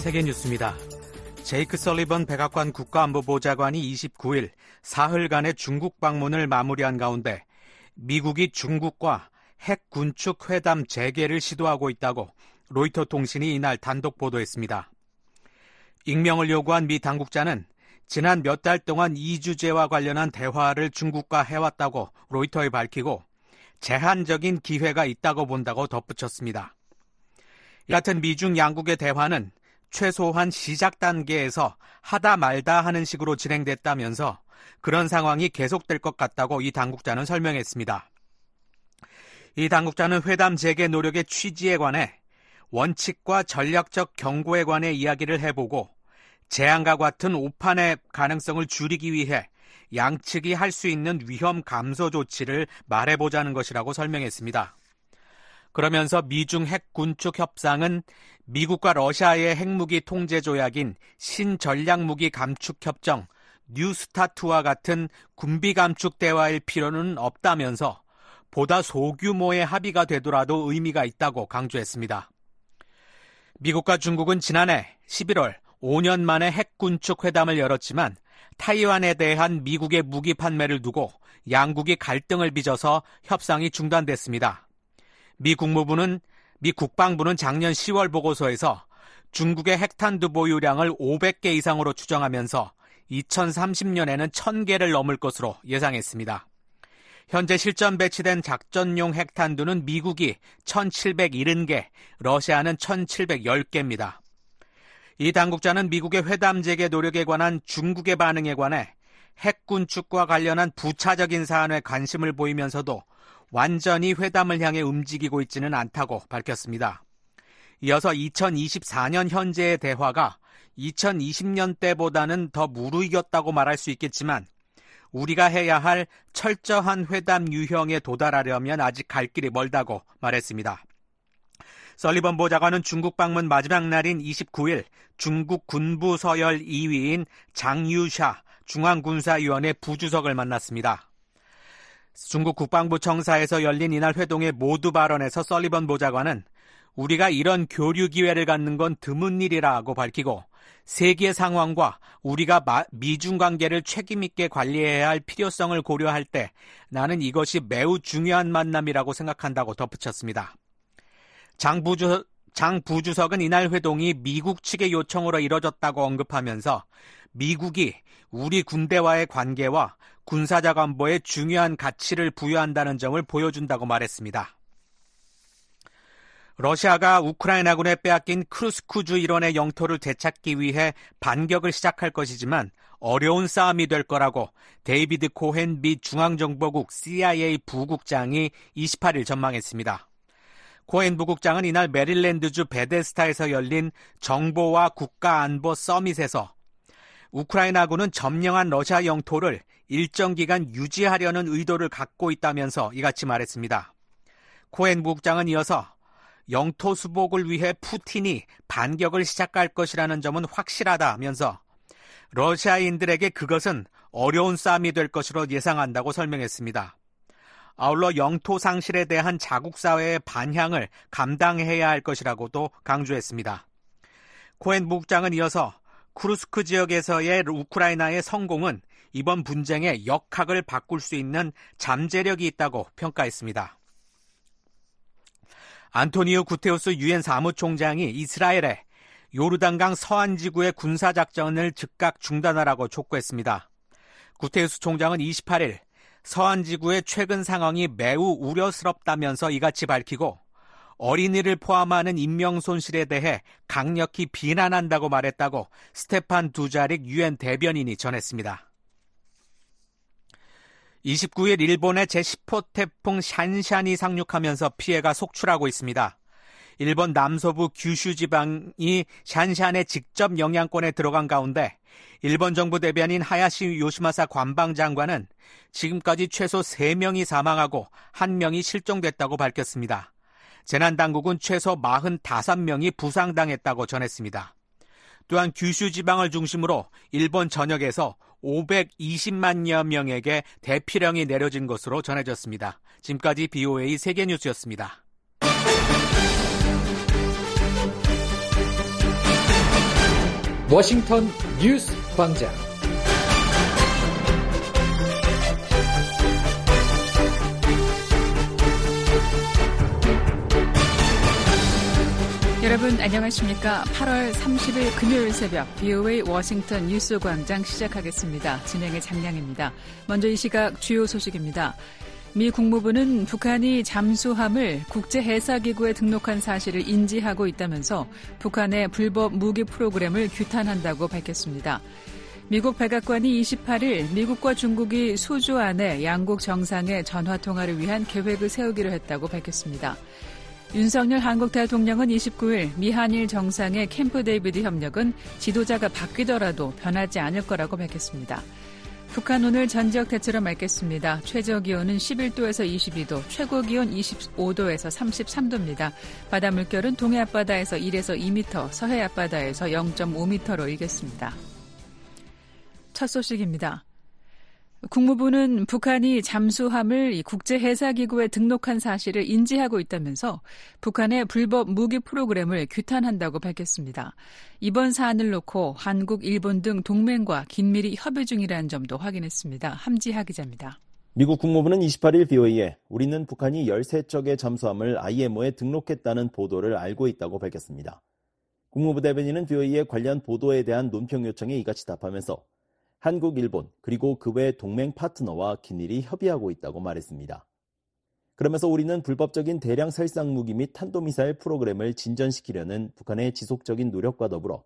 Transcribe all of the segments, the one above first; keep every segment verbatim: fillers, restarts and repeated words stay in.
세계뉴스입니다. 제이크 설리번 백악관 국가안보보좌관이 이십구일 사흘간의 중국 방문을 마무리한 가운데 미국이 중국과 핵 군축 회담 재개를 시도하고 있다고 로이터 통신이 이날 단독 보도했습니다. 익명을 요구한 미 당국자는 지난 몇 달 동안 이 주제와 관련한 대화를 중국과 해왔다고 로이터에 밝히고 제한적인 기회가 있다고 본다고 덧붙였습니다. 여하튼 미중 양국의 대화는 최소한 시작 단계에서 하다 말다 하는 식으로 진행됐다면서 그런 상황이 계속될 것 같다고 이 당국자는 설명했습니다. 이 당국자는 회담 재개 노력의 취지에 관해 원칙과 전략적 경고에 관해 이야기를 해보고 재앙과 같은 오판의 가능성을 줄이기 위해 양측이 할 수 있는 위험 감소 조치를 말해보자는 것이라고 설명했습니다. 그러면서 미중 핵 군축 협상은 미국과 러시아의 핵무기 통제 조약인 신전략무기 감축 협정 뉴스타트와 같은 군비 감축 대화일 필요는 없다면서 보다 소규모의 합의가 되더라도 의미가 있다고 강조했습니다. 미국과 중국은 지난해 십일월 오 년 만에 핵 군축 회담을 열었지만 타이완에 대한 미국의 무기 판매를 두고 양국이 갈등을 빚어서 협상이 중단됐습니다. 미 국무부는, 미 국방부는 작년 시월 보고서에서 중국의 핵탄두 보유량을 오백 개 이상으로 추정하면서 이천삼십 년에는 천 개를 넘을 것으로 예상했습니다. 현재 실전 배치된 작전용 핵탄두는 미국이 천칠백칠십 개, 러시아는 천칠백십 개입니다. 이 당국자는 미국의 회담 재개 노력에 관한 중국의 반응에 관해 핵 군축과 관련한 부차적인 사안에 관심을 보이면서도 완전히 회담을 향해 움직이고 있지는 않다고 밝혔습니다. 이어서 이천이십사 년 현재의 대화가 이천이십 년 때보다는 더 무르익었다고 말할 수 있겠지만 우리가 해야 할 철저한 회담 유형에 도달하려면 아직 갈 길이 멀다고 말했습니다. 설리번 보좌관은 중국 방문 마지막 날인 이십구일 중국 군부 서열 이 위인 장유샤 중앙군사위원회 부주석을 만났습니다. 중국 국방부 청사에서 열린 이날 회동의 모두 발언에서 설리번 보좌관은 우리가 이런 교류 기회를 갖는 건 드문 일이라고 밝히고 세계 상황과 우리가 미중 관계를 책임 있게 관리해야 할 필요성을 고려할 때 나는 이것이 매우 중요한 만남이라고 생각한다고 덧붙였습니다. 장, 부주, 장 부주석은 이날 회동이 미국 측의 요청으로 이뤄졌다고 언급하면서 미국이 우리 군대와의 관계와 군사적 안보에 중요한 가치를 부여한다는 점을 보여준다고 말했습니다. 러시아가 우크라이나군에 빼앗긴 크루스크주 일원의 영토를 되찾기 위해 반격을 시작할 것이지만 어려운 싸움이 될 거라고 데이비드 코헨 미 중앙정보국 씨아이에이 부국장이 이십팔일 전망했습니다. 코헨 부국장은 이날 메릴랜드주 베데스타에서 열린 정보와 국가안보 서밋에서 우크라이나군은 점령한 러시아 영토를 일정 기간 유지하려는 의도를 갖고 있다면서 이같이 말했습니다. 코헨 부국장은 이어서 영토 수복을 위해 푸틴이 반격을 시작할 것이라는 점은 확실하다면서 러시아인들에게 그것은 어려운 싸움이 될 것으로 예상한다고 설명했습니다. 아울러 영토 상실에 대한 자국 사회의 반향을 감당해야 할 것이라고도 강조했습니다. 코헨 부국장은 이어서 쿠르스크 지역에서의 우크라이나의 성공은 이번 분쟁의 역학을 바꿀 수 있는 잠재력이 있다고 평가했습니다. 안토니오 구테우스 유엔 사무총장이 이스라엘에 요르단강 서안지구의 군사작전을 즉각 중단하라고 촉구했습니다. 구테우스 총장은 이십팔일 서안지구의 최근 상황이 매우 우려스럽다면서 이같이 밝히고 어린이를 포함하는 인명 손실에 대해 강력히 비난한다고 말했다고 스테판 두자릭 유엔 대변인이 전했습니다. 이십구일 일본의 제십 호 태풍 샨샨이 상륙하면서 피해가 속출하고 있습니다. 일본 남서부 규슈 지방이 샨샨의 직접 영향권에 들어간 가운데 일본 정부 대변인 하야시 요시마사 관방장관은 지금까지 최소 세 명이 사망하고 한 명이 실종됐다고 밝혔습니다. 재난당국은 최소 사십오 명이 부상당했다고 전했습니다. 또한 규슈 지방을 중심으로 일본 전역에서 오백이십만여 명에게 대피령이 내려진 것으로 전해졌습니다. 지금까지 비오에이 세계뉴스였습니다. 워싱턴 뉴스 광장. 여러분 안녕하십니까? 팔월 삼십일 금요일 새벽 브이오에이 워싱턴 뉴스 광장 시작하겠습니다. 진행의 장량입니다. 먼저 이 시각 주요 소식입니다. 미 국무부는 북한이 잠수함을 국제해사기구에 등록한 사실을 인지하고 있다면서 북한의 불법 무기 프로그램을 규탄한다고 밝혔습니다. 미국 백악관이 이십팔일 미국과 중국이 수주 안에 양국 정상의 전화통화를 위한 계획을 세우기로 했다고 밝혔습니다. 윤석열 한국 대통령은 이십구일 미한일 정상의 캠프 데이비드 협력은 지도자가 바뀌더라도 변하지 않을 거라고 밝혔습니다. 북한 오늘 전지역 대체로 맑겠습니다. 최저기온은 십일도에서 이십이도, 최고기온 이십오도에서 삼십삼도입니다. 바다 물결은 동해 앞바다에서 일에서 이 미터, 서해 앞바다에서 영점오 미터로 일겠습니다. 첫 소식입니다. 국무부는 북한이 잠수함을 국제해사기구에 등록한 사실을 인지하고 있다면서 북한의 불법 무기 프로그램을 규탄한다고 밝혔습니다. 이번 사안을 놓고 한국, 일본 등 동맹과 긴밀히 협의 중이라는 점도 확인했습니다. 함지하 기자입니다. 미국 국무부는 이십팔일 브이오에이에 우리는 북한이 열세 척의 잠수함을 아이엠오에 등록했다는 보도를 알고 있다고 밝혔습니다. 국무부 대변인은 브이오에이의 관련 보도에 대한 논평 요청에 이같이 답하면서 한국, 일본, 그리고 그 외 동맹 파트너와 긴밀히 협의하고 있다고 말했습니다. 그러면서 우리는 불법적인 대량 살상 무기 및 탄도미사일 프로그램을 진전시키려는 북한의 지속적인 노력과 더불어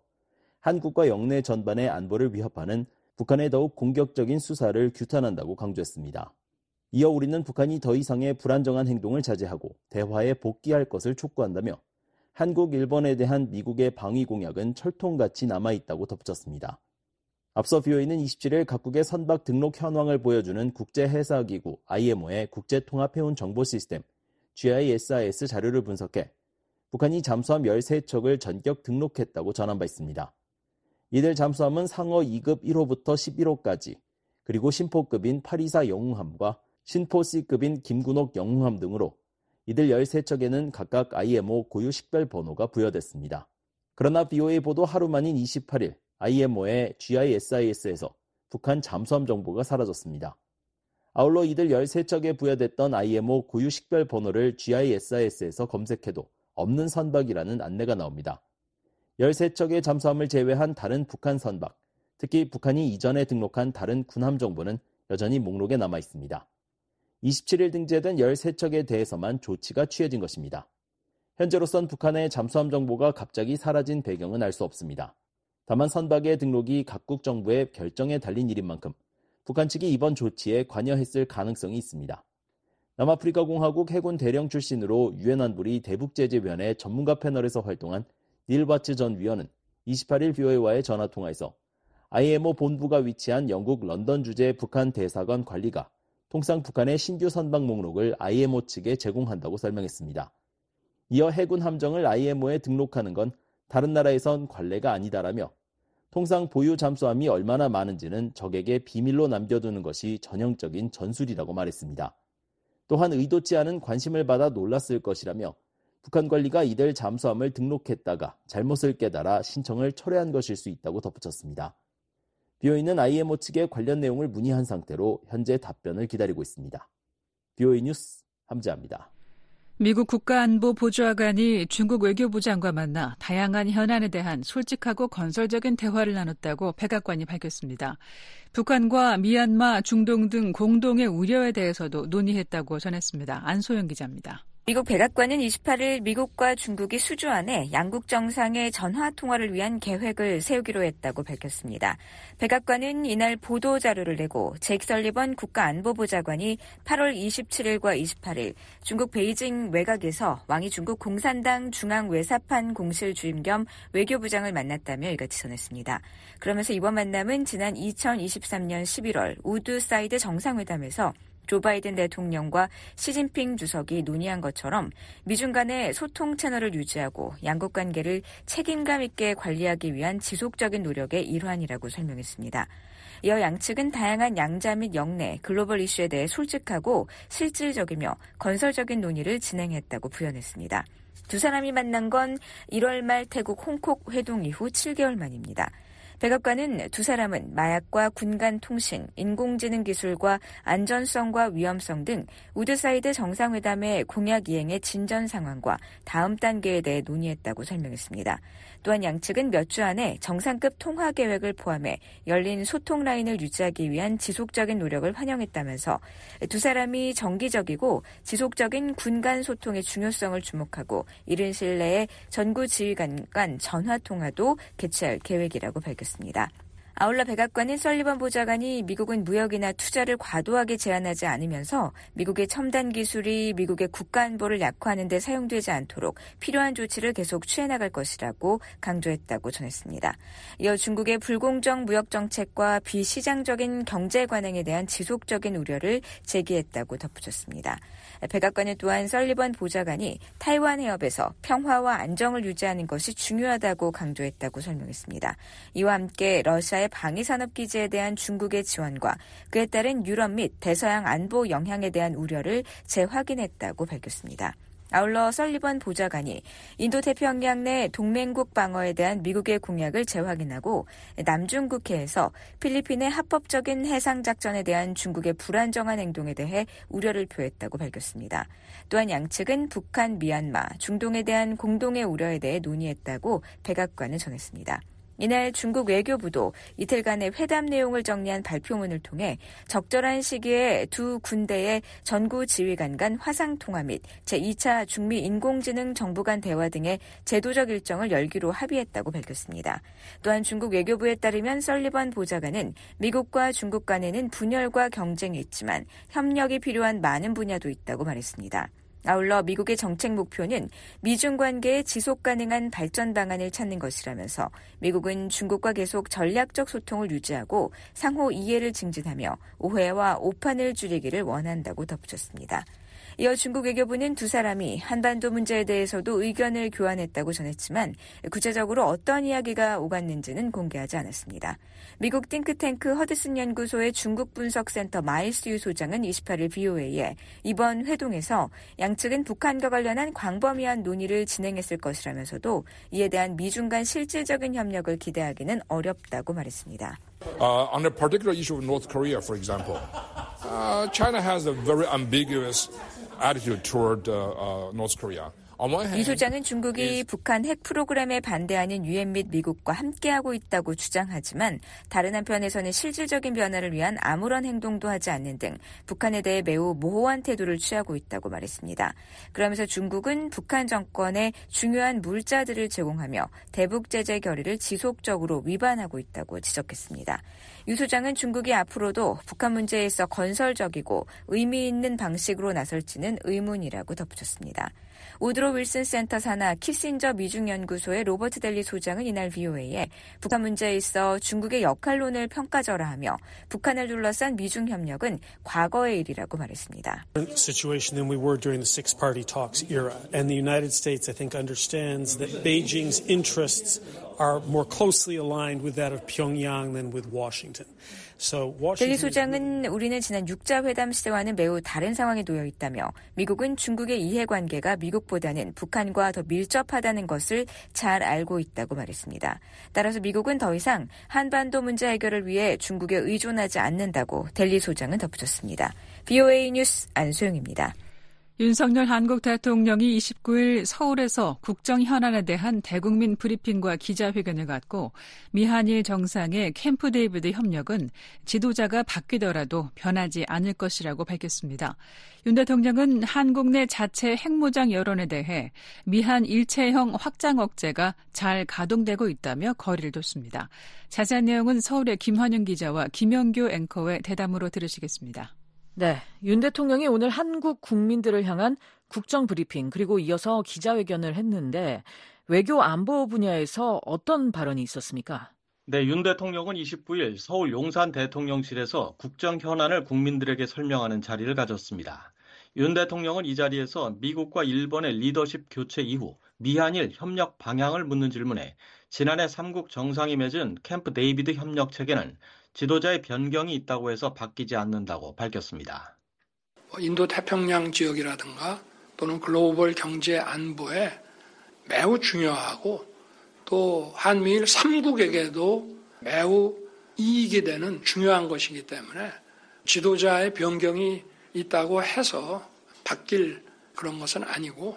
한국과 영내 전반의 안보를 위협하는 북한의 더욱 공격적인 수사를 규탄한다고 강조했습니다. 이어 우리는 북한이 더 이상의 불안정한 행동을 자제하고 대화에 복귀할 것을 촉구한다며 한국, 일본에 대한 미국의 방위 공약은 철통같이 남아있다고 덧붙였습니다. 앞서 브이오에이는 이십칠일 각국의 선박 등록 현황을 보여주는 국제해사기구 아이엠오의 국제통합해운 정보 시스템 지아이에스아이에스 자료를 분석해 북한이 잠수함 열세 척을 전격 등록했다고 전한 바 있습니다. 이들 잠수함은 상어 이급 일호부터 십일호까지, 그리고 신포급인 팔이사 영웅함과 신포 C급인 김군옥 영웅함 등으로 이들 열세 척에는 각각 아이엠오 고유 식별 번호가 부여됐습니다. 그러나 브이오에이 보도 하루 만인 이십팔일 아이엠오의 지아이에스아이에스에서 북한 잠수함 정보가 사라졌습니다. 아울러 이들 열세 척에 부여됐던 아이엠오 고유 식별 번호를 지아이에스아이에스에서 검색해도 없는 선박이라는 안내가 나옵니다. 열세 척의 잠수함을 제외한 다른 북한 선박, 특히 북한이 이전에 등록한 다른 군함 정보는 여전히 목록에 남아 있습니다. 이십칠일 등재된 열세 척에 대해서만 조치가 취해진 것입니다. 현재로선 북한의 잠수함 정보가 갑자기 사라진 배경은 알 수 없습니다. 다만 선박의 등록이 각국 정부의 결정에 달린 일인 만큼 북한 측이 이번 조치에 관여했을 가능성이 있습니다. 남아프리카 공화국 해군 대령 출신으로 유엔 안보리 대북제재위원회 전문가 패널에서 활동한 닐 바츠 전 위원은 이십팔일 브이오에이와의 전화통화에서 아이엠오 본부가 위치한 영국 런던 주재 북한 대사관 관리가 통상 북한의 신규 선박 목록을 아이엠오 측에 제공한다고 설명했습니다. 이어 해군 함정을 아이엠오에 등록하는 건 다른 나라에선 관례가 아니다라며 통상 보유 잠수함이 얼마나 많은지는 적에게 비밀로 남겨두는 것이 전형적인 전술이라고 말했습니다. 또한 의도치 않은 관심을 받아 놀랐을 것이라며 북한 관리가 이들 잠수함을 등록했다가 잘못을 깨달아 신청을 철회한 것일 수 있다고 덧붙였습니다. 브이오에이는 아이엠오 측에 관련 내용을 문의한 상태로 현재 답변을 기다리고 있습니다. 브이오에이 뉴스 함재합니다. 미국 국가안보보좌관이 중국 외교부 장과 만나 다양한 현안에 대한 솔직하고 건설적인 대화를 나눴다고 백악관이 밝혔습니다. 북한과 미얀마, 중동 등 공동의 우려에 대해서도 논의했다고 전했습니다. 안소영 기자입니다. 미국 백악관은 이십팔일 미국과 중국이 수주 안에 양국 정상의 전화 통화를 위한 계획을 세우기로 했다고 밝혔습니다. 백악관은 이날 보도 자료를 내고 제이크 설리번 국가안보보좌관이 팔월 이십칠일과 이십팔일 중국 베이징 외곽에서 왕이 중국 공산당 중앙외사판 공실 주임 겸 외교부장을 만났다며 이같이 전했습니다. 그러면서 이번 만남은 지난 이천이십삼년 십일월 우드사이드 정상회담에서 조 바이든 대통령과 시진핑 주석이 논의한 것처럼 미중 간의 소통 채널을 유지하고 양국 관계를 책임감 있게 관리하기 위한 지속적인 노력의 일환이라고 설명했습니다. 이어 양측은 다양한 양자 및 영내 글로벌 이슈에 대해 솔직하고 실질적이며 건설적인 논의를 진행했다고 부연했습니다. 두 사람이 만난 건 일월 말 태국 홍콕 회동 이후 칠 개월 만입니다. 백악관은 두 사람은 마약과 군간 통신, 인공지능 기술과 안전성과 위험성 등 우드사이드 정상회담의 공약 이행의 진전 상황과 다음 단계에 대해 논의했다고 설명했습니다. 또한 양측은 몇 주 안에 정상급 통화 계획을 포함해 열린 소통 라인을 유지하기 위한 지속적인 노력을 환영했다면서 두 사람이 정기적이고 지속적인 군간 소통의 중요성을 주목하고 이른 시일 내에 전구 지휘관 간 전화 통화도 개최할 계획이라고 밝혔습니다. 아울러 백악관은 설리번 보좌관이 미국은 무역이나 투자를 과도하게 제한하지 않으면서 미국의 첨단 기술이 미국의 국가안보를 약화하는 데 사용되지 않도록 필요한 조치를 계속 취해나갈 것이라고 강조했다고 전했습니다. 이어 중국의 불공정 무역 정책과 비시장적인 경제 관행에 대한 지속적인 우려를 제기했다고 덧붙였습니다. 백악관은 또한 설리번 보좌관이 타이완 해협에서 평화와 안정을 유지하는 것이 중요하다고 강조했다고 설명했습니다. 이와 함께 러시아의 방위산업기지에 대한 중국의 지원과 그에 따른 유럽 및 대서양 안보 영향에 대한 우려를 재확인했다고 밝혔습니다. 아울러 설리번 보좌관이 인도태평양 내 동맹국 방어에 대한 미국의 공약을 재확인하고 남중국해에서 필리핀의 합법적인 해상작전에 대한 중국의 불안정한 행동에 대해 우려를 표했다고 밝혔습니다. 또한 양측은 북한, 미얀마, 중동에 대한 공동의 우려에 대해 논의했다고 백악관은 전했습니다. 이날 중국 외교부도 이틀간의 회담 내용을 정리한 발표문을 통해 적절한 시기에 두 군대의 전구 지휘관 간 화상통화 및 제이 차 중미 인공지능 정부 간 대화 등의 제도적 일정을 열기로 합의했다고 밝혔습니다. 또한 중국 외교부에 따르면 설리번 보좌관은 미국과 중국 간에는 분열과 경쟁이 있지만 협력이 필요한 많은 분야도 있다고 말했습니다. 아울러 미국의 정책 목표는 미중 관계의 지속 가능한 발전 방안을 찾는 것이라면서 미국은 중국과 계속 전략적 소통을 유지하고 상호 이해를 증진하며 오해와 오판을 줄이기를 원한다고 덧붙였습니다. 이어 중국 외교부는 두 사람이 한반도 문제에 대해서도 의견을 교환했다고 전했지만 구체적으로 어떤 이야기가 오갔는지는 공개하지 않았습니다. 미국 띵크탱크 허드슨 연구소의 중국 분석센터 마일스 유 소장은 이십팔 일 브이오에이에 이번 회동에서 양측은 북한과 관련한 광범위한 논의를 진행했을 것이라면서도 이에 대한 미중 간 실질적인 협력을 기대하기는 어렵다고 말했습니다. Uh, on a particular issue of North Korea, for example, uh, China has a very ambiguous attitude toward uh, uh, North Korea. 이 소장은 중국이 북한 핵 프로그램에 반대하는 유엔 및 미국과 함께하고 있다고 주장하지만 다른 한편에서는 실질적인 변화를 위한 아무런 행동도 하지 않는 등 북한에 대해 매우 모호한 태도를 취하고 있다고 말했습니다. 그러면서 중국은 북한 정권에 중요한 물자들을 제공하며 대북 제재 결의를 지속적으로 위반하고 있다고 지적했습니다. 유 소장은 중국이 앞으로도 북한 문제에 있어 건설적이고 의미 있는 방식으로 나설지는 의문이라고 덧붙였습니다. 우드로 윌슨 센터 산하 키신저 미중연구소의 로버트 델리 소장은 이날 브이오에이에 북한 문제에 있어 중국의 역할론을 평가절하하며 북한을 둘러싼 미중 협력은 과거의 일이라고 말했습니다. situation than we were during the six-party talks era, and the United States, I think, understands that Beijing's interests are more closely aligned with that of Pyongyang than with Washington. So Washington. 델리 소장은 우리는 지난 육자 회담 시대와는 매우 다른 상황에 놓여 있다며 미국은 중국의 이해관계가 미국보다는 북한과 더 밀접하다는 것을 잘 알고 있다고 말했습니다. 따라서 미국은 더 이상 한반도 문제 해결을 위해 중국에 의존하지 않는다고 델리 소장은 덧붙였습니다. 브이오에이 뉴스 안소영입니다. 윤석열 한국 대통령이 이십구 일 서울에서 국정 현안에 대한 대국민 브리핑과 기자회견을 갖고 미한일 정상의 캠프 데이비드 협력은 지도자가 바뀌더라도 변하지 않을 것이라고 밝혔습니다. 윤 대통령은 한국 내 자체 핵무장 여론에 대해 미한 일체형 확장 억제가 잘 가동되고 있다며 거리를 뒀습니다. 자세한 내용은 서울의 김환영 기자와 김영규 앵커의 대담으로 들으시겠습니다. 네, 윤 대통령이 오늘 한국 국민들을 향한 국정 브리핑 그리고 이어서 기자회견을 했는데 외교 안보 분야에서 어떤 발언이 있었습니까? 네, 윤 대통령은 이십구 일 서울 용산 대통령실에서 국정 현안을 국민들에게 설명하는 자리를 가졌습니다. 윤 대통령은 이 자리에서 미국과 일본의 리더십 교체 이후 미한일 협력 방향을 묻는 질문에 지난해 삼국 정상이 맺은 캠프 데이비드 협력 체계는 지도자의 변경이 있다고 해서 바뀌지 않는다고 밝혔습니다. 인도 태평양 지역이라든가 또는 글로벌 경제 안보에 매우 중요하고 또 한미일 삼국에게도 매우 이익이 되는 중요한 것이기 때문에 지도자의 변경이 있다고 해서 바뀔 그런 것은 아니고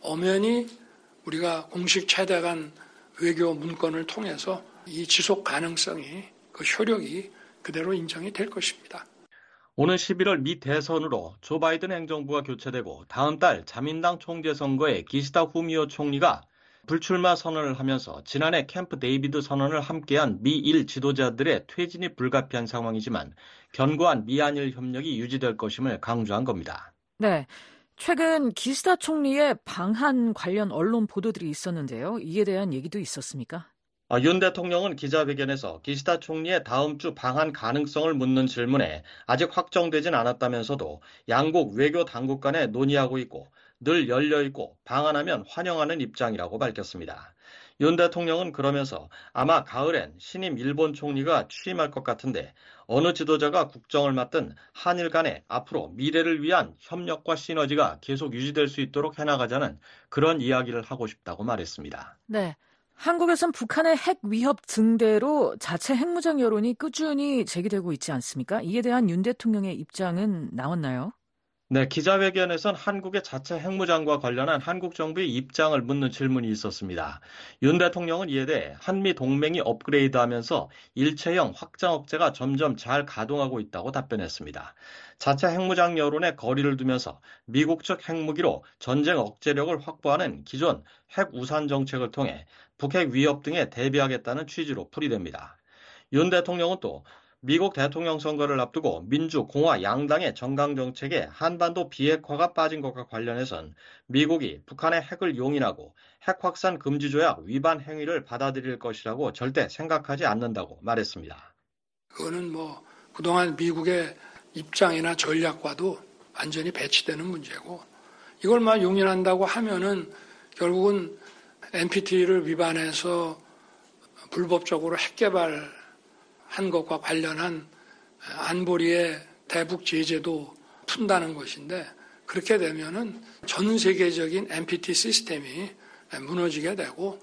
엄연히 우리가 공식 최대 간 외교 문건을 통해서 이 지속 가능성이 그 효력이 그대로 인정이 될 것입니다. 오는 십일월 미 대선으로 조 바이든 행정부가 교체되고 다음 달 자민당 총재 선거에 기시다 후미오 총리가 불출마 선언을 하면서 지난해 캠프 데이비드 선언을 함께한 미일 지도자들의 퇴진이 불가피한 상황이지만 견고한 미한일 협력이 유지될 것임을 강조한 겁니다. 네. 최근 기시다 총리의 방한 관련 언론 보도들이 있었는데요. 이에 대한 얘기도 있었습니까? 윤 대통령은 기자회견에서 기시다 총리의 다음 주 방한 가능성을 묻는 질문에 아직 확정되진 않았다면서도 양국 외교 당국 간에 논의하고 있고 늘 열려있고 방한하면 환영하는 입장이라고 밝혔습니다. 윤 대통령은 그러면서 아마 가을엔 신임 일본 총리가 취임할 것 같은데 어느 지도자가 국정을 맡든 한일 간에 앞으로 미래를 위한 협력과 시너지가 계속 유지될 수 있도록 해나가자는 그런 이야기를 하고 싶다고 말했습니다. 네. 한국에선 북한의 핵 위협 증대로 자체 핵무장 여론이 꾸준히 제기되고 있지 않습니까? 이에 대한 윤 대통령의 입장은 나왔나요? 네, 기자회견에선 한국의 자체 핵무장과 관련한 한국 정부의 입장을 묻는 질문이 있었습니다. 윤 대통령은 이에 대해 한미 동맹이 업그레이드하면서 일체형 확장 억제가 점점 잘 가동하고 있다고 답변했습니다. 자체 핵무장 여론에 거리를 두면서 미국 측 핵무기로 전쟁 억제력을 확보하는 기존 핵 우산 정책을 통해 북핵 위협 등에 대비하겠다는 취지로 풀이됩니다. 윤 대통령은 또 미국 대통령 선거를 앞두고 민주, 공화 양당의 정강 정책에 한반도 비핵화가 빠진 것과 관련해선 미국이 북한의 핵을 용인하고 핵 확산 금지 조약 위반 행위를 받아들일 것이라고 절대 생각하지 않는다고 말했습니다. 그거는 뭐 그동안 미국의 입장이나 전략과도 완전히 배치되는 문제고 이걸 막 용인한다고 하면은 결국은 엔피티를 위반해서 불법적으로 핵 개발한 것과 관련한 안보리의 대북 제재도 푼다는 것인데 그렇게 되면은 전 세계적인 엔피티 시스템이 무너지게 되고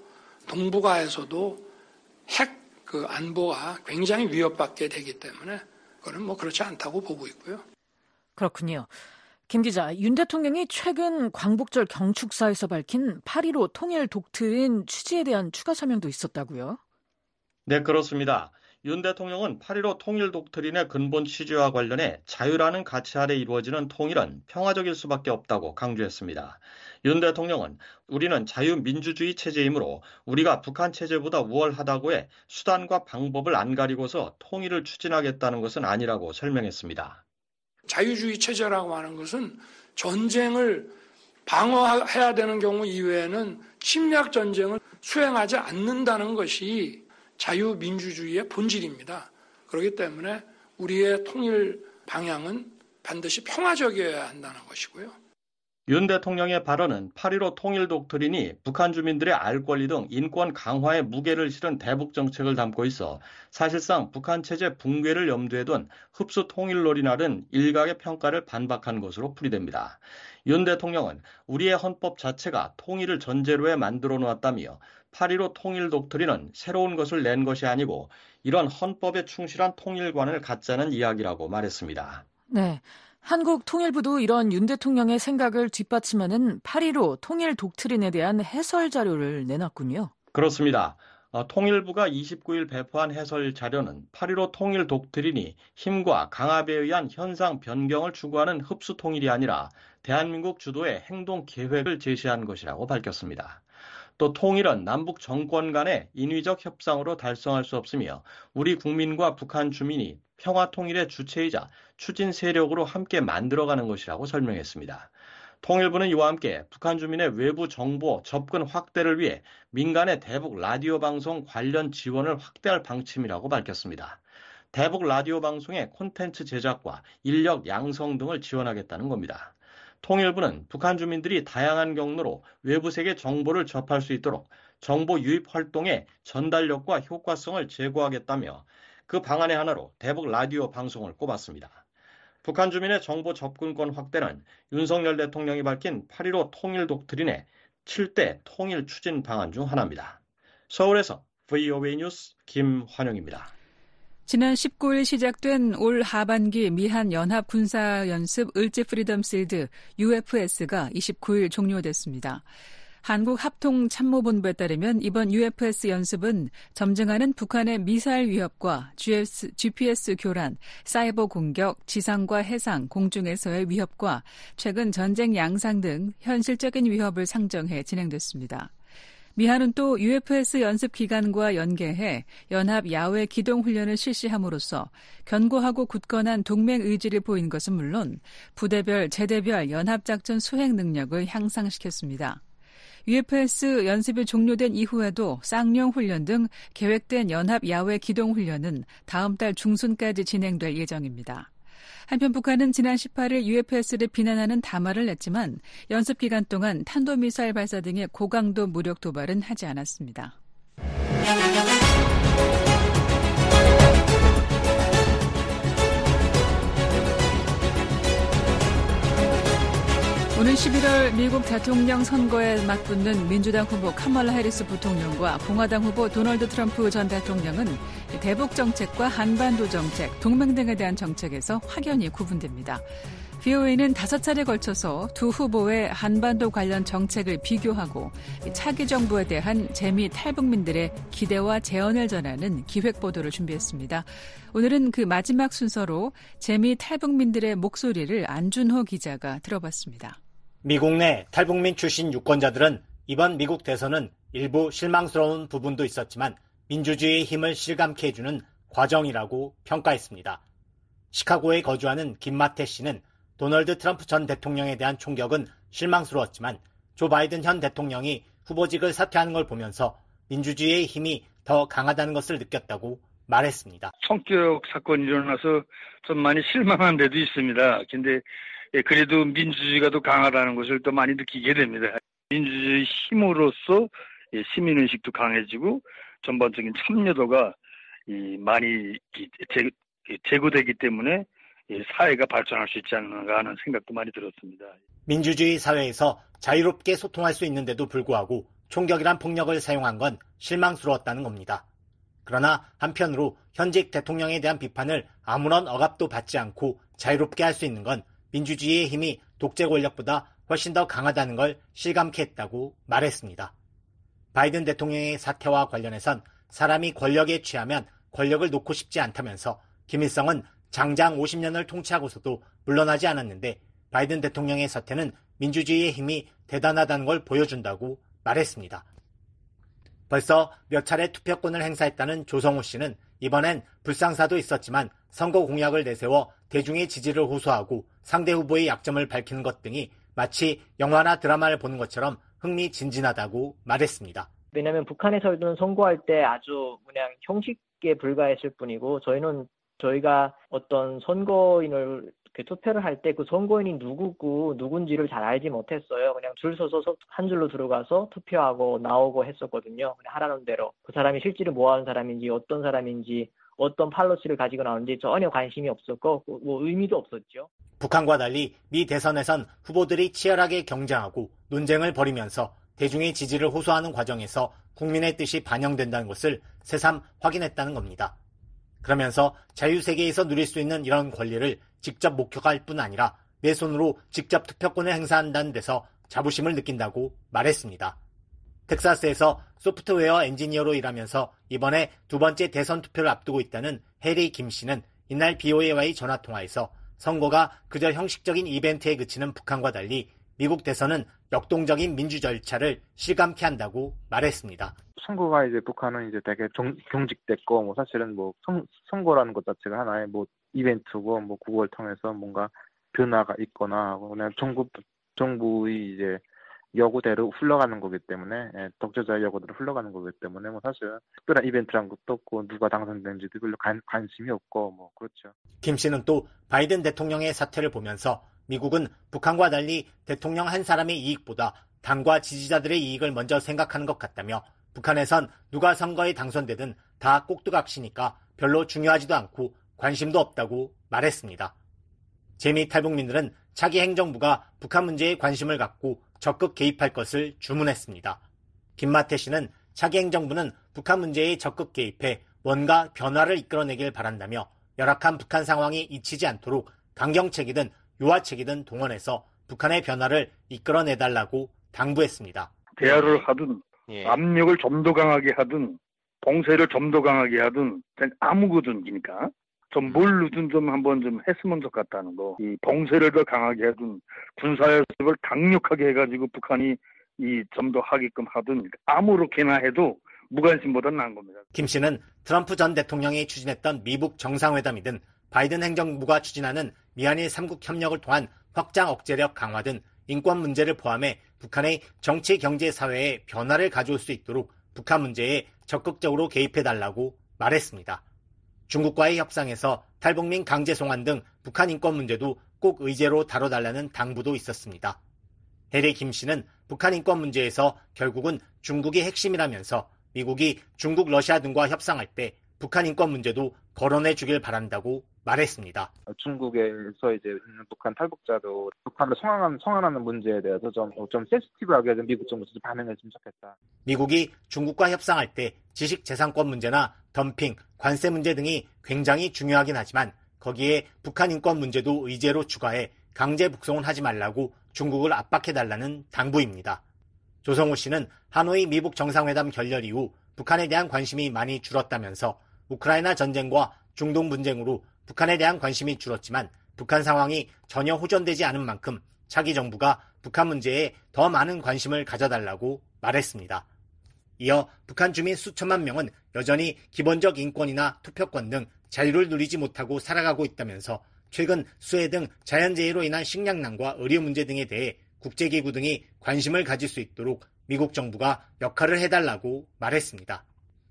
동북아에서도 핵 그 안보가 굉장히 위협받게 되기 때문에 그거는 뭐 그렇지 않다고 보고 있고요. 그렇군요. 김 기자, 윤 대통령이 최근 광복절 경축사에서 밝힌 팔일오 통일 독트린 취지에 대한 추가 설명도 있었다고요? 네, 그렇습니다. 윤 대통령은 팔일오 통일 독트린의 근본 취지와 관련해 자유라는 가치 아래 이루어지는 통일은 평화적일 수밖에 없다고 강조했습니다. 윤 대통령은 우리는 자유민주주의 체제이므로 우리가 북한 체제보다 우월하다고 해 수단과 방법을 안 가리고서 통일을 추진하겠다는 것은 아니라고 설명했습니다. 자유주의 체제라고 하는 것은 전쟁을 방어해야 되는 경우 이외에는 침략 전쟁을 수행하지 않는다는 것이 자유민주주의의 본질입니다. 그렇기 때문에 우리의 통일 방향은 반드시 평화적이어야 한다는 것이고요. 윤 대통령의 발언은 팔일오 통일 독트린이 북한 주민들의 알 권리 등 인권 강화에 무게를 실은 대북 정책을 담고 있어 사실상 북한 체제 붕괴를 염두에 둔 흡수 통일론이라는 일각의 평가를 반박한 것으로 풀이됩니다. 윤 대통령은 우리의 헌법 자체가 통일을 전제로 해 만들어 놓았다며 팔일오 통일 독트린은 새로운 것을 낸 것이 아니고 이런 헌법에 충실한 통일관을 갖자는 이야기라고 말했습니다. 네. 한국 통일부도 이런 윤 대통령의 생각을 뒷받침하는 팔일오 통일 독트린에 대한 해설 자료를 내놨군요. 그렇습니다. 어, 통일부가 이십구일 배포한 해설 자료는 팔일오 통일 독트린이 힘과 강압에 의한 현상 변경을 추구하는 흡수 통일이 아니라 대한민국 주도의 행동 계획을 제시한 것이라고 밝혔습니다. 또 통일은 남북 정권 간의 인위적 협상으로 달성할 수 없으며 우리 국민과 북한 주민이 평화 통일의 주체이자 추진 세력으로 함께 만들어가는 것이라고 설명했습니다. 통일부는 이와 함께 북한 주민의 외부 정보 접근 확대를 위해 민간의 대북 라디오 방송 관련 지원을 확대할 방침이라고 밝혔습니다. 대북 라디오 방송의 콘텐츠 제작과 인력 양성 등을 지원하겠다는 겁니다. 통일부는 북한 주민들이 다양한 경로로 외부 세계 정보를 접할 수 있도록 정보 유입 활동의 전달력과 효과성을 제고하겠다며 그 방안의 하나로 대북 라디오 방송을 꼽았습니다. 북한 주민의 정보 접근권 확대는 윤석열 대통령이 밝힌 팔일오 통일 독트린의 칠 대 통일 추진 방안 중 하나입니다. 서울에서 브이오에이 뉴스 김환영입니다. 지난 십구 일 시작된 올 하반기 미한 연합 군사연습 을지 프리덤 실드 유에프에스가 이십구 일 종료됐습니다. 한국합동참모본부에 따르면 이번 유에프에스 연습은 점증하는 북한의 미사일 위협과 지피에스 교란, 사이버 공격, 지상과 해상, 공중에서의 위협과 최근 전쟁 양상 등 현실적인 위협을 상정해 진행됐습니다. 미한은 또 유에프에스 연습 기간과 연계해 연합 야외 기동 훈련을 실시함으로써 견고하고 굳건한 동맹 의지를 보인 것은 물론 부대별, 제대별 연합작전 수행 능력을 향상시켰습니다. 유에프에스 연습이 종료된 이후에도 쌍용 훈련 등 계획된 연합 야외 기동 훈련은 다음 달 중순까지 진행될 예정입니다. 한편 북한은 지난 십팔 일 유에프에스를 비난하는 담화를 냈지만 연습 기간 동안 탄도미사일 발사 등의 고강도 무력 도발은 하지 않았습니다. 오는 십일월 미국 대통령 선거에 맞붙는 민주당 후보 카멀라 해리스 부통령과 공화당 후보 도널드 트럼프 전 대통령은 대북 정책과 한반도 정책, 동맹 등에 대한 정책에서 확연히 구분됩니다. 브이오에이는 다섯 차례 걸쳐서 두 후보의 한반도 관련 정책을 비교하고 차기 정부에 대한 재미 탈북민들의 기대와 제언을 전하는 기획 보도를 준비했습니다. 오늘은 그 마지막 순서로 재미 탈북민들의 목소리를 안준호 기자가 들어봤습니다. 미국 내 탈북민 출신 유권자들은 이번 미국 대선은 일부 실망스러운 부분도 있었지만 민주주의의 힘을 실감케 해주는 과정이라고 평가했습니다. 시카고에 거주하는 김마태 씨는 도널드 트럼프 전 대통령에 대한 총격은 실망스러웠지만 조 바이든 현 대통령이 후보직을 사퇴하는 걸 보면서 민주주의의 힘이 더 강하다는 것을 느꼈다고 말했습니다. 성격 사건이 일어나서 좀 많이 실망한 데도 있습니다. 근데 그래도 민주주의가 더 강하다는 것을 또 많이 느끼게 됩니다. 민주주의 힘으로써 시민의식도 강해지고 전반적인 참여도가 많이 제고되기 때문에 사회가 발전할 수 있지 않는가 하는 생각도 많이 들었습니다. 민주주의 사회에서 자유롭게 소통할 수 있는데도 불구하고 총격이란 폭력을 사용한 건 실망스러웠다는 겁니다. 그러나 한편으로 현직 대통령에 대한 비판을 아무런 억압도 받지 않고 자유롭게 할 수 있는 건 민주주의의 힘이 독재 권력보다 훨씬 더 강하다는 걸 실감케 했다고 말했습니다. 바이든 대통령의 사퇴와 관련해선 사람이 권력에 취하면 권력을 놓고 싶지 않다면서 김일성은 장장 오십 년을 통치하고서도 물러나지 않았는데 바이든 대통령의 사퇴는 민주주의의 힘이 대단하다는 걸 보여준다고 말했습니다. 벌써 몇 차례 투표권을 행사했다는 조성호 씨는 이번엔 불상사도 있었지만 선거 공약을 내세워 대중의 지지를 호소하고 상대 후보의 약점을 밝히는 것 등이 마치 영화나 드라마를 보는 것처럼 흥미진진하다고 말했습니다. 왜냐하면 북한에서는 선거할 때 아주 그냥 형식에 불과했을 뿐이고 저희는 저희가 어떤 선거인을 투표를 할 때 그 선거인이 누구고 누군지를 잘 알지 못했어요. 그냥 줄 서서 한 줄로 들어가서 투표하고 나오고 했었거든요. 그냥 하라는 대로. 그 사람이 실제로 뭐 하는 사람인지 어떤 사람인지 어떤 팔로치를 가지고 나오는지 전혀 관심이 없었고 뭐 의미도 없었죠. 북한과 달리 미 대선에선 후보들이 치열하게 경쟁하고 논쟁을 벌이면서 대중의 지지를 호소하는 과정에서 국민의 뜻이 반영된다는 것을 새삼 확인했다는 겁니다. 그러면서 자유세계에서 누릴 수 있는 이런 권리를 직접 목격할 뿐 아니라 내 손으로 직접 투표권을 행사한다는 데서 자부심을 느낀다고 말했습니다. 텍사스에서 소프트웨어 엔지니어로 일하면서 이번에 두 번째 대선 투표를 앞두고 있다는 해리 김 씨는 이날 비오에이와의 전화통화에서 선거가 그저 형식적인 이벤트에 그치는 북한과 달리 미국 대선은 역동적인 민주 절차를 실감케 한다고 말했습니다. 선거가 이제 북한은 이제 되게 정, 경직됐고 뭐 사실은 뭐 선, 선거라는 것 자체가 하나의 뭐 이벤트고 뭐 그걸 통해서 뭔가 변화가 있거나 그냥 정부 정부의 이제 여구대로 흘러가는 거기 때문에 예, 독재자의 여구대로 흘러가는 거기 때문에 뭐 사실 특별한 이벤트란 것도 없고 누가 당선된지도 별로 관, 관심이 없고 뭐 그렇죠. 김 씨는 또 바이든 대통령의 사퇴를 보면서 미국은 북한과 달리 대통령 한 사람의 이익보다 당과 지지자들의 이익을 먼저 생각하는 것 같다며 북한에선 누가 선거에 당선되든 다 꼭두각시니까 별로 중요하지도 않고 관심도 없다고 말했습니다. 재미 탈북민들은 차기 행정부가 북한 문제에 관심을 갖고 적극 개입할 것을 주문했습니다. 김마태 씨는 차기 행정부는 북한 문제에 적극 개입해 뭔가 변화를 이끌어내길 바란다며 열악한 북한 상황이 잊히지 않도록 강경책이든 유화책이든 동원해서 북한의 변화를 이끌어내달라고 당부했습니다. 대화를 하든 예. 압력을 좀 더 강하게 하든 봉쇄를 좀 더 강하게 하든 아무거든지니까 좀 뭘로든 좀 한번 좀 했으면 좋겠다는 거. 이 봉쇄를 더 강하게 하든 군사협력을 강력하게 해가지고 북한이 이 좀 더 하게끔 하든 아무렇게나 해도 무관심보다 나은 겁니다. 김 씨는 트럼프 전 대통령이 추진했던 미북 정상회담이든 바이든 행정부가 추진하는 미한일 삼국 협력을 통한 확장 억제력 강화 등 인권 문제를 포함해 북한의 정치, 경제, 사회에 변화를 가져올 수 있도록 북한 문제에 적극적으로 개입해달라고 말했습니다. 중국과의 협상에서 탈북민 강제 송환 등 북한 인권 문제도 꼭 의제로 다뤄달라는 당부도 있었습니다. 해리 김 씨는 북한 인권 문제에서 결국은 중국이 핵심이라면서 미국이 중국, 러시아 등과 협상할 때 북한 인권 문제도 거론해 주길 바란다고 말했습니다. 중국에서 이제 있는 북한 탈북자도 북한을 송환하는, 송환하는 문제에 대해서 좀, 좀 센시티브하게 미국 정부에서 반응했으면 좋겠다. 미국이 중국과 협상할 때 지식재산권 문제나 덤핑, 관세 문제 등이 굉장히 중요하긴 하지만 거기에 북한 인권 문제도 의제로 추가해 강제 북송은 하지 말라고 중국을 압박해달라는 당부입니다. 조성호 씨는 하노이 미북 정상회담 결렬 이후 북한에 대한 관심이 많이 줄었다면서 우크라이나 전쟁과 중동 분쟁으로 북한에 대한 관심이 줄었지만 북한 상황이 전혀 호전되지 않은 만큼 차기 정부가 북한 문제에 더 많은 관심을 가져달라고 말했습니다. 이어 북한 주민 수천만 명은 여전히 기본적 인권이나 투표권 등 자유를 누리지 못하고 살아가고 있다면서 최근 수해 등 자연재해로 인한 식량난과 의료 문제 등에 대해 국제기구 등이 관심을 가질 수 있도록 미국 정부가 역할을 해달라고 말했습니다.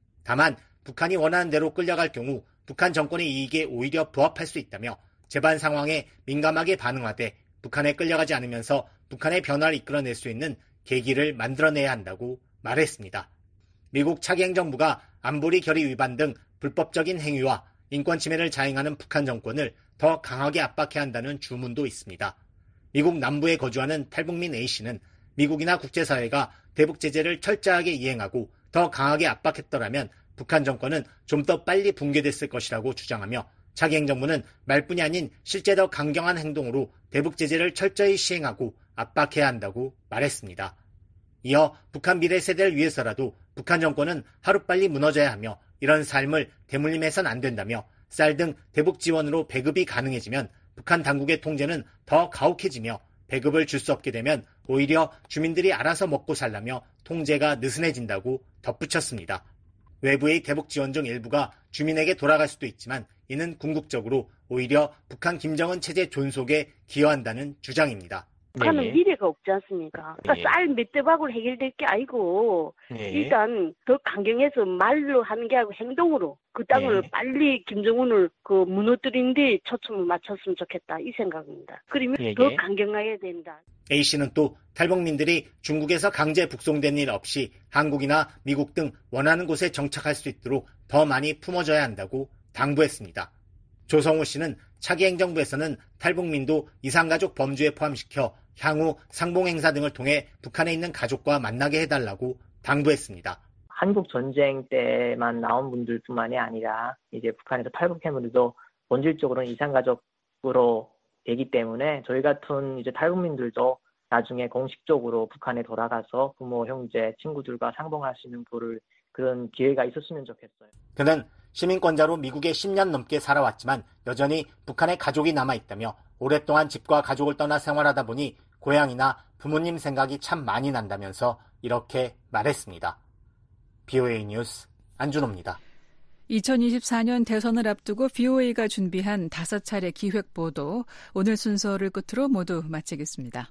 다만 북한이 원하는 대로 끌려갈 경우 북한 정권의 이익에 오히려 부합할 수 있다며 재반 상황에 민감하게 반응하되 북한에 끌려가지 않으면서 북한의 변화를 이끌어낼 수 있는 계기를 만들어내야 한다고 말했습니다. 미국 차기 행정부가 안보리 결의 위반 등 불법적인 행위와 인권 침해를 자행하는 북한 정권을 더 강하게 압박해야 한다는 주문도 있습니다. 미국 남부에 거주하는 탈북민 A씨는 미국이나 국제사회가 대북 제재를 철저하게 이행하고 더 강하게 압박했더라면 북한 정권은 좀 더 빨리 붕괴됐을 것이라고 주장하며 차기 행정부는 말뿐이 아닌 실제 더 강경한 행동으로 대북 제재를 철저히 시행하고 압박해야 한다고 말했습니다. 이어 북한 미래 세대를 위해서라도 북한 정권은 하루빨리 무너져야 하며 이런 삶을 대물림해선 안 된다며 쌀 등 대북 지원으로 배급이 가능해지면 북한 당국의 통제는 더 가혹해지며 배급을 줄 수 없게 되면 오히려 주민들이 알아서 먹고 살라며 통제가 느슨해진다고 덧붙였습니다. 외부의 대북 지원 중 일부가 주민에게 돌아갈 수도 있지만 이는 궁극적으로 오히려 북한 김정은 체제 존속에 기여한다는 주장입니다. 북한은 네. 미래가 없지 않습니까? 그러니까 네. 쌀 몇 대박으로 해결될 게 아니고 네. 일단 더 강경해서 말로 하는 게 아니고 행동으로 그 땅을 네. 빨리 김정은을 그 무너뜨린 데 초점을 맞췄으면 좋겠다 이 생각입니다. 그러면 네. 더 강경해야 된다. A씨는 또 탈북민들이 중국에서 강제 북송된 일 없이 한국이나 미국 등 원하는 곳에 정착할 수 있도록 더 많이 품어줘야 한다고 당부했습니다. 조성호 씨는 차기 행정부에서는 탈북민도 이산가족 범주에 포함시켜 향후 상봉행사 등을 통해 북한에 있는 가족과 만나게 해달라고 당부했습니다. 한국 전쟁 때만 나온 분들뿐만이 아니라 이제 북한에서 탈북한 분들도 본질적으로는 이산가족으로 되기 때문에 저희 같은 이제 탈북민들도 나중에 공식적으로 북한에 돌아가서 부모, 형제, 친구들과 상봉할 수 있는 그를, 그런 기회가 있었으면 좋겠어요. 그는 시민권자로 미국에 십 년 넘게 살아왔지만 여전히 북한에 가족이 남아있다며 오랫동안 집과 가족을 떠나 생활하다 보니 고향이나 부모님 생각이 참 많이 난다면서 이렇게 말했습니다. 비오에이 뉴스 안준호입니다. 이천이십사 년 대선을 앞두고 비오에이가 준비한 다섯 차례 기획보도, 오늘 순서를 끝으로 모두 마치겠습니다.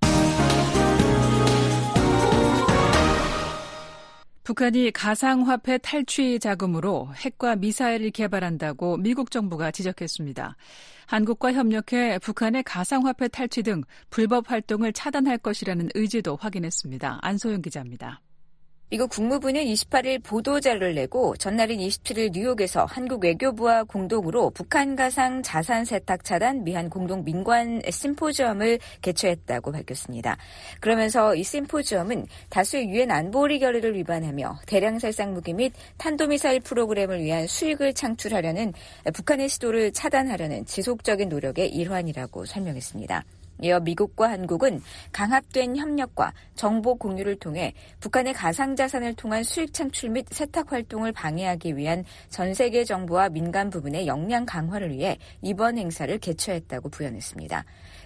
북한이 가상화폐 탈취 자금으로 핵과 미사일을 개발한다고 미국 정부가 지적했습니다. 한국과 협력해 북한의 가상화폐 탈취 등 불법 활동을 차단할 것이라는 의지도 확인했습니다. 안소영 기자입니다. 미국 국무부는 이십팔 일 보도자료를 내고 전날인 이십칠 일 뉴욕에서 한국 외교부와 공동으로 북한 가상 자산 세탁 차단 미한 공동 민관 심포지엄을 개최했다고 밝혔습니다. 그러면서 이 심포지엄은 다수의 유엔 안보리 결의를 위반하며 대량 살상 무기 및 탄도미사일 프로그램을 위한 수익을 창출하려는 북한의 시도를 차단하려는 지속적인 노력의 일환이라고 설명했습니다. 이어 미국과 한국은 강압된 협력과 정보 공유를 통해 북한의 가상자산을 통한 수익 창출 및 세탁 활동을 방해하기 위한 전 세계 정부와 민간 부분의 역량 강화를 위해 이번 행사를 개최했다고 부연했습니다.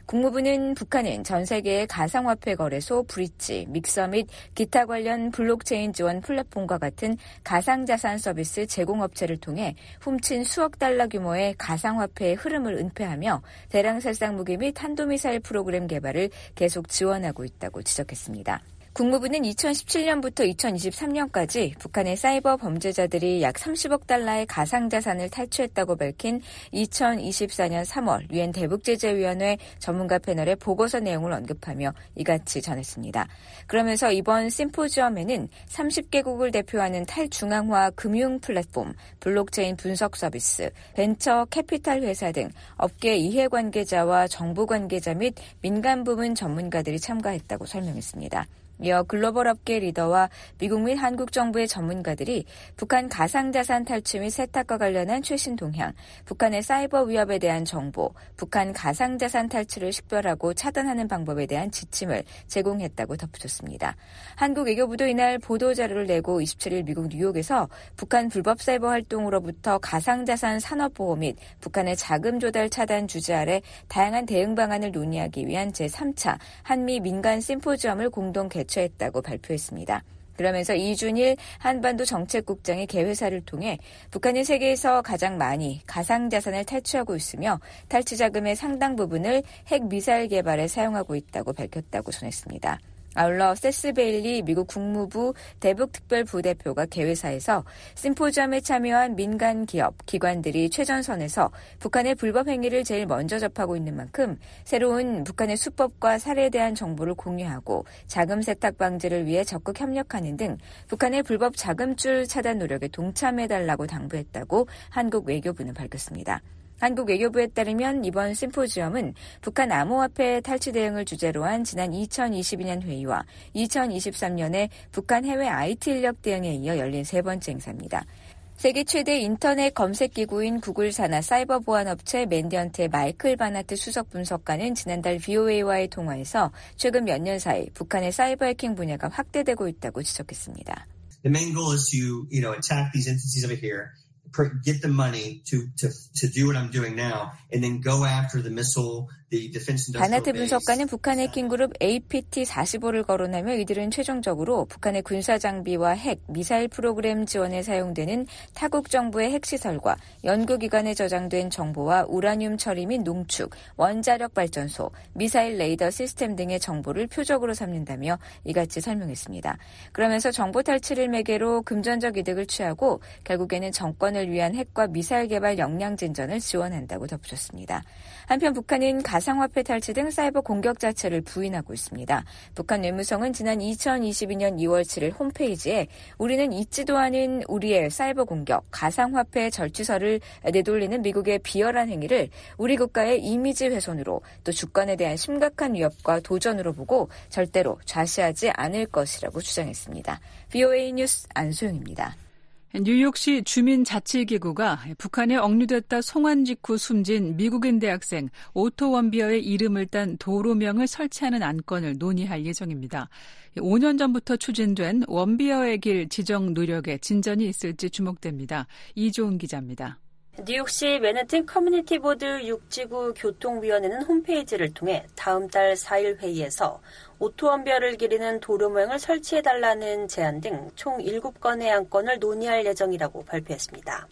국무부는 북한은 전 세계의 가상화폐 거래소 브릿지, 믹서 및 기타 관련 블록체인 지원 플랫폼과 같은 가상자산 서비스 제공업체를 통해 훔친 수억 달러 규모의 가상화폐의 흐름을 은폐하며 대량 살상 무기 및 탄도미사일 프로그램 개발을 계속 지원하고 있다고 지적했습니다. 국무부는 이천십칠 년부터 이천이십삼 년까지 북한의 사이버 범죄자들이 약 삼십억 달러의 가상자산을 탈취했다고 밝힌 이천이십사 년 삼월 유엔 대북제재위원회 전문가 패널의 보고서 내용을 언급하며 이같이 전했습니다. 그러면서 이번 심포지엄에는 서른 개국을 대표하는 탈중앙화 금융 플랫폼, 블록체인 분석 서비스, 벤처 캐피탈 회사 등 업계 이해관계자와 정부 관계자 및 민간 부문 전문가들이 참가했다고 설명했습니다. 이어 글로벌 업계 리더와 미국 및 한국 정부의 전문가들이 북한 가상자산 탈취 및 세탁과 관련한 최신 동향, 북한의 사이버 위협에 대한 정보, 북한 가상자산 탈취를 식별하고 차단하는 방법에 대한 지침을 제공했다고 덧붙였습니다. 한국 외교부도 이날 보도자료를 내고 이십칠 일 미국 뉴욕에서 북한 불법 사이버 활동으로부터 가상자산 산업보호 및 북한의 자금 조달 차단 주제 아래 다양한 대응 방안을 논의하기 위한 제삼 차 한미 민간 심포지엄을 공동 개최 개최했다고 발표했습니다. 그러면서 이준일 한반도 정책국장의 개회사를 통해 북한은 세계에서 가장 많이 가상자산을 탈취하고 있으며 탈취 자금의 상당 부분을 핵미사일 개발에 사용하고 있다고 밝혔다고 전했습니다. 아울러 세스 베일리 미국 국무부 대북특별부대표가 개회사에서 심포지엄에 참여한 민간 기업, 기관들이 최전선에서 북한의 불법 행위를 제일 먼저 접하고 있는 만큼 새로운 북한의 수법과 사례에 대한 정보를 공유하고 자금 세탁 방지를 위해 적극 협력하는 등 북한의 불법 자금줄 차단 노력에 동참해달라고 당부했다고 한국 외교부는 밝혔습니다. 한국 외교부에 따르면 이번 심포지엄은 북한 암호화폐 탈취 대응을 주제로 한 지난 이천이십이 년 회의와 이천이십삼 년에 북한 해외 아이티 인력 대응에 이어 열린 세 번째 행사입니다. 세계 최대 인터넷 검색 기구인 구글 산하 사이버 보안 업체 맨디언트의 마이클 바나트 수석 분석가는 지난달 브이오에이와의 통화에서 최근 몇 년 사이 북한의 사이버 해킹 분야가 확대되고 있다고 지적했습니다. The main goal is to, you know, attack these entities over here. Get the money to, to, to do what I'm doing now, and then go after the missile, the defense industrial base. 바나트 분석가는 북한 해킹 그룹 에이피티 사십오를 거론하며 이들은 최종적으로 북한의 군사 장비와 핵, 미사일 프로그램 지원에 사용되는 타국 정부의 핵시설과 연구기관에 저장된 정보와 우라늄 처리 및 농축, 원자력 발전소, 미사일 레이더 시스템 등의 정보를 표적으로 삼는다며 이같이 설명했습니다. 그러면서 정보 탈취를 매개로 금전적 이득을 취하고 결국에는 정권을 위한 핵과 미사일 개발 역량 진전을 지원한다고 덧붙였습니다. 한편 북한은 가상화폐 탈취 등 사이버 공격 자체를 부인하고 있습니다. 북한 외무성은 지난 이천이십이 년 이월 칠일 홈페이지에 우리는 잊지도 않은 우리의 사이버 공격, 가상화폐 절취설을 내돌리는 미국의 비열한 행위를 우리 국가의 이미지 훼손으로 또 주권에 대한 심각한 위협과 도전으로 보고 절대로 좌시하지 않을 것이라고 주장했습니다. 브이오에이 뉴스 안소영입니다. 뉴욕시 주민자치기구가 북한에 억류됐다 송환 직후 숨진 미국인 대학생 오토 원비어의 이름을 딴 도로명을 설치하는 안건을 논의할 예정입니다. 오 년 전부터 추진된 원비어의 길 지정 노력에 진전이 있을지 주목됩니다. 이조은 기자입니다. 뉴욕시 맨해튼 커뮤니티 보드 육 지구 교통위원회는 홈페이지를 통해 다음 달 사 일 회의에서 오토원별을 기리는 도로 모양을 설치해달라는 제안 등 총 일곱 건의 안건을 논의할 예정이라고 발표했습니다.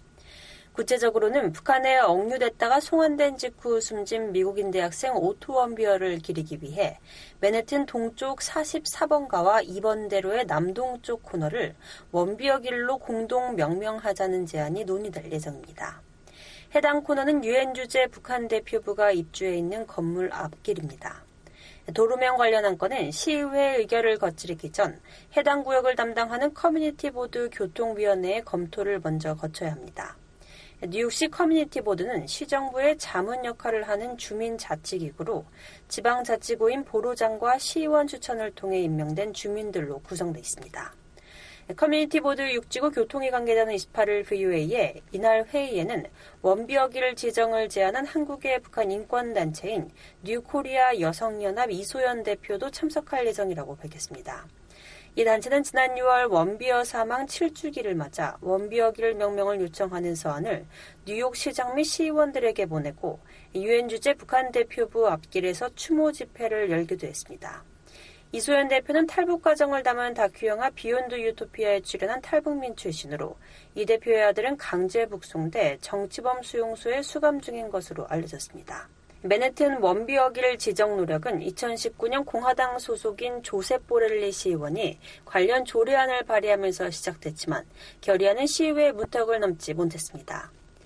구체적으로는 북한에 억류됐다가 송환된 직후 숨진 미국인 대학생 오토 원비어를 기리기 위해 맨해튼 동쪽 사십사 번가와 이 번대로의 남동쪽 코너를 원비어 길로 공동 명명하자는 제안이 논의될 예정입니다. 해당 코너는 유엔 주재 북한 대표부가 입주해 있는 건물 앞길입니다. 도로명 관련 안건은 시의회 의결을 거치기 전 해당 구역을 담당하는 커뮤니티 보드 교통위원회의 검토를 먼저 거쳐야 합니다. 뉴욕시 커뮤니티 보드는 시정부의 자문 역할을 하는 주민자치기구로 지방자치구인 보로장과 시의원 추천을 통해 임명된 주민들로 구성되어 있습니다. 커뮤니티 보드 육지구 교통위 관계자는 이십팔 일 브이오에이에 이날 회의에는 원비어기를 지정을 제안한 한국의 북한 인권단체인 뉴코리아 여성연합 이소연 대표도 참석할 예정이라고 밝혔습니다. 이 단체는 지난 유월 원비어 사망 칠 주기를 맞아 원비어기를 명명을 요청하는 서한을 뉴욕시장 및 시의원들에게 보내고 유엔 주재 북한 대표부 앞길에서 추모 집회를 열기도 했습니다. 이소연 대표는 탈북 과정을 담은 다큐 영화 비욘드 유토피아에 출연한 탈북민 출신으로 이 대표의 아들은 강제 북송돼 정치범 수용소에 수감 중인 것으로 알려졌습니다. 맨해튼 원비어기를 지정 노력은 이천십구 년 공화당 소속인 조셉 보렐리 시의원이 관련 조례안을 발의하면서 시작됐지만 결의안은 시의회 문턱을 넘지 못했습니다.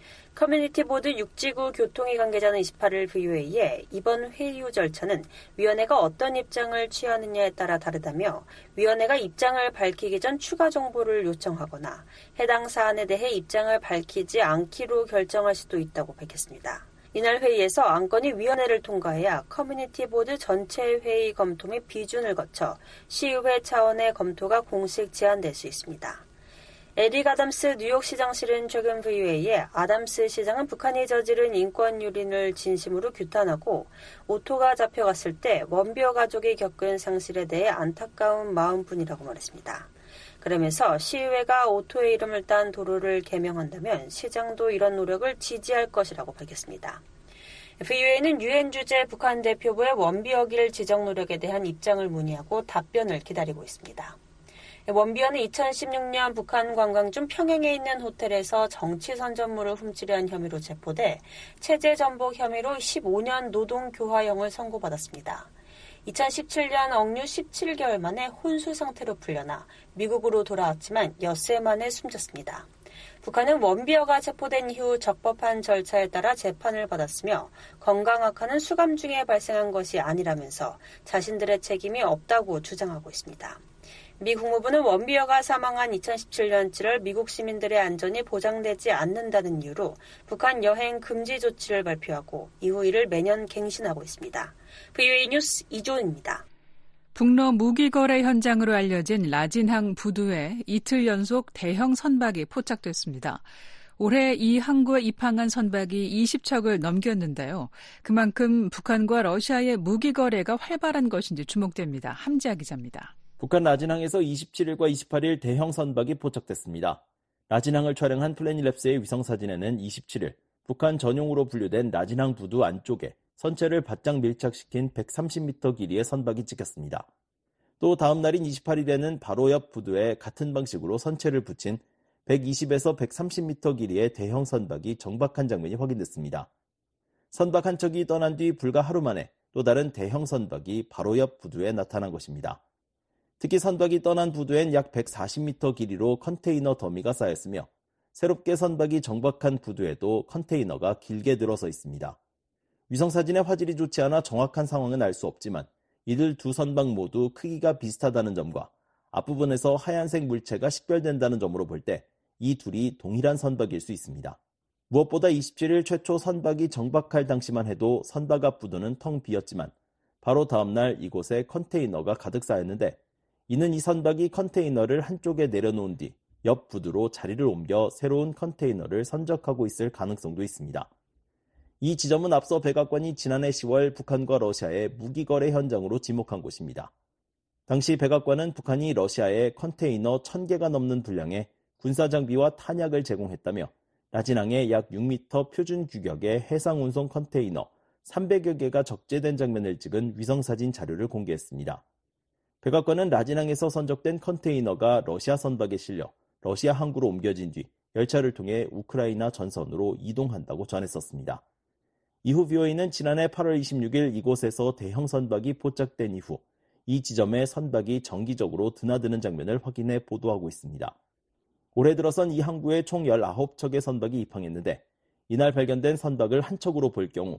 커뮤니티 보드 육지구 교통위 관계자는 이십팔 일 브이오에이에 이번 회의 후 절차는 위원회가 어떤 입장을 취하느냐에 따라 다르다며 위원회가 입장을 밝히기 전 추가 정보를 요청하거나 해당 사안에 대해 입장을 밝히지 않기로 결정할 수도 있다고 밝혔습니다. 이날 회의에서 안건이 위원회를 통과해야 커뮤니티 보드 전체 회의 검토 및 비준을 거쳐 시의회 차원의 검토가 공식 제안될 수 있습니다. 에릭 아담스 뉴욕시장실은 최근 브이오에이에 아담스 시장은 북한이 저지른 인권 유린을 진심으로 규탄하고 오토가 잡혀갔을 때 원비어 가족이 겪은 상실에 대해 안타까운 마음뿐이라고 말했습니다. 그러면서 시의회가 오토의 이름을 딴 도로를 개명한다면 시장도 이런 노력을 지지할 것이라고 밝혔습니다. 브이오에이는 유엔 주재 북한 대표부의 원비어기를 지정 노력에 대한 입장을 문의하고 답변을 기다리고 있습니다. 원비어는 이천십육 년 북한 관광 중 평양에 있는 호텔에서 정치 선전물을 훔치려 한 혐의로 체포돼 체제 전복 혐의로 십오 년 노동교화형을 선고받았습니다. 이천십칠 년 억류 십칠 개월 만에 혼수 상태로 풀려나 미국으로 돌아왔지만 엿새 만에 숨졌습니다. 북한은 원비어가 체포된 이후 적법한 절차에 따라 재판을 받았으며 건강 악화는 수감 중에 발생한 것이 아니라면서 자신들의 책임이 없다고 주장하고 있습니다. 미 국무부는 원비어가 사망한 이천십칠 년 칠월 미국 시민들의 안전이 보장되지 않는다는 이유로 북한 여행 금지 조치를 발표하고 이후 이를 매년 갱신하고 있습니다. 브이오에이 뉴스 이조은입니다. 북러 무기 거래 현장으로 알려진 라진항 부두에 이틀 연속 대형 선박이 포착됐습니다. 올해 이 항구에 입항한 선박이 이십 척을 넘겼는데요. 그만큼 북한과 러시아의 무기 거래가 활발한 것인지 주목됩니다. 함지아 기자입니다. 북한 라진항에서 이십칠 일과 이십팔 일 대형 선박이 포착됐습니다. 라진항을 촬영한 플래닛랩스의 위성사진에는 이십칠 일 북한 전용으로 분류된 라진항 부두 안쪽에 선체를 바짝 밀착시킨 백삼십 미터 길이의 선박이 찍혔습니다. 또 다음 날인 이십팔 일에는 바로 옆 부두에 같은 방식으로 선체를 붙인 백이십에서 백삼십 미터 길이의 대형 선박이 정박한 장면이 확인됐습니다. 선박 한 척이 떠난 뒤 불과 하루 만에 또 다른 대형 선박이 바로 옆 부두에 나타난 것입니다. 특히 선박이 떠난 부두엔 약 백사십 미터 길이로 컨테이너 더미가 쌓였으며 새롭게 선박이 정박한 부두에도 컨테이너가 길게 들어서 있습니다. 위성사진의 화질이 좋지 않아 정확한 상황은 알 수 없지만 이들 두 선박 모두 크기가 비슷하다는 점과 앞부분에서 하얀색 물체가 식별된다는 점으로 볼 때 이 둘이 동일한 선박일 수 있습니다. 무엇보다 이십칠 일 최초 선박이 정박할 당시만 해도 선박 앞 부두는 텅 비었지만 바로 다음 날 이곳에 컨테이너가 가득 쌓였는데 이는 이 선박이 컨테이너를 한쪽에 내려놓은 뒤 옆 부두로 자리를 옮겨 새로운 컨테이너를 선적하고 있을 가능성도 있습니다. 이 지점은 앞서 백악관이 지난해 시월 북한과 러시아의 무기거래 현장으로 지목한 곳입니다. 당시 백악관은 북한이 러시아에 컨테이너 천 개가 넘는 분량의 군사장비와 탄약을 제공했다며 라진항에 약 육 미터 표준 규격의 해상운송 컨테이너 삼백여 개가 적재된 장면을 찍은 위성사진 자료를 공개했습니다. 백악관은 라진항에서 선적된 컨테이너가 러시아 선박에 실려 러시아 항구로 옮겨진 뒤 열차를 통해 우크라이나 전선으로 이동한다고 전했었습니다. 이후 브이오에이는 지난해 팔월 이십육일 이곳에서 대형 선박이 포착된 이후 이 지점에 선박이 정기적으로 드나드는 장면을 확인해 보도하고 있습니다. 올해 들어선 이 항구에 총 열아홉 척의 선박이 입항했는데 이날 발견된 선박을 한 척으로 볼 경우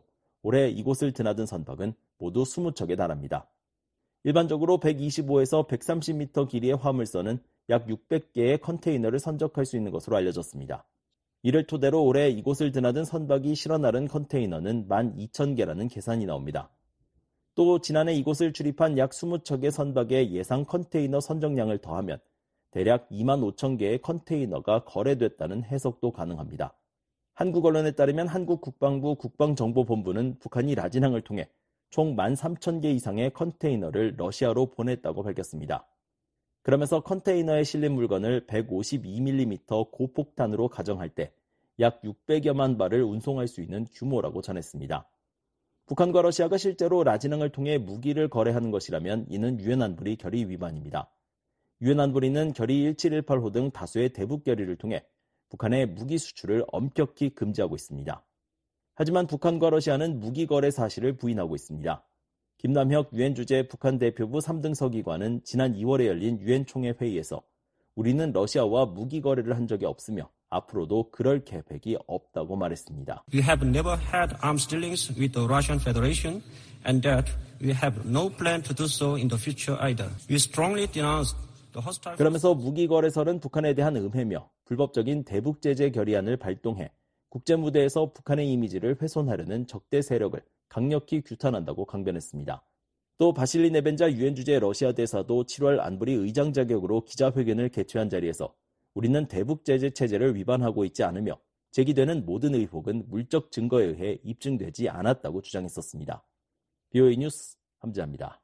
올해 이곳을 드나든 선박은 모두 이십 척에 달합니다. 일반적으로 백이십오에서 백삼십 미터 길이의 화물선은 약 육백 개의 컨테이너를 선적할 수 있는 것으로 알려졌습니다. 이를 토대로 올해 이곳을 드나든 선박이 실어 나른 컨테이너는 만 이천 개라는 계산이 나옵니다. 또 지난해 이곳을 출입한 약 이십 척의 선박의 예상 컨테이너 선적량을 더하면 대략 이만 오천 개의 컨테이너가 거래됐다는 해석도 가능합니다. 한국 언론에 따르면 한국 국방부 국방정보본부는 북한이 라진항을 통해 총 만 삼천 개 이상의 컨테이너를 러시아로 보냈다고 밝혔습니다. 그러면서 컨테이너에 실린 물건을 백오십이 밀리미터 고폭탄으로 가정할 때 약 육백여만 발을 운송할 수 있는 규모라고 전했습니다. 북한과 러시아가 실제로 라진항을 통해 무기를 거래하는 것이라면 이는 유엔 안보리 결의 위반입니다. 유엔 안보리는 결의 일칠일팔 호 등 다수의 대북 결의를 통해 북한의 무기 수출을 엄격히 금지하고 있습니다. 하지만 북한과 러시아는 무기 거래 사실을 부인하고 있습니다. 김남혁 유엔 주재 북한 대표부 삼 등 서기관은 지난 이월에 열린 유엔 총회 회의에서 우리는 러시아와 무기 거래를 한 적이 없으며 앞으로도 그럴 계획이 없다고 말했습니다. We have never had arms dealings with the Russian Federation and that we have no plan to do so in the future either. We strongly denounce the hostile... 그러면서 무기 거래설은 북한에 대한 음해며 불법적인 대북 제재 결의안을 발동해 국제 무대에서 북한의 이미지를 훼손하려는 적대 세력을 강력히 규탄한다고 강변했습니다. 또 바실리 네벤자 유엔 주재 러시아 대사도 칠월 안보리 의장 자격으로 기자회견을 개최한 자리에서 우리는 대북 제재 체제를 위반하고 있지 않으며 제기되는 모든 의혹은 물적 증거에 의해 입증되지 않았다고 주장했었습니다. 비오에이 뉴스 함지아입니다.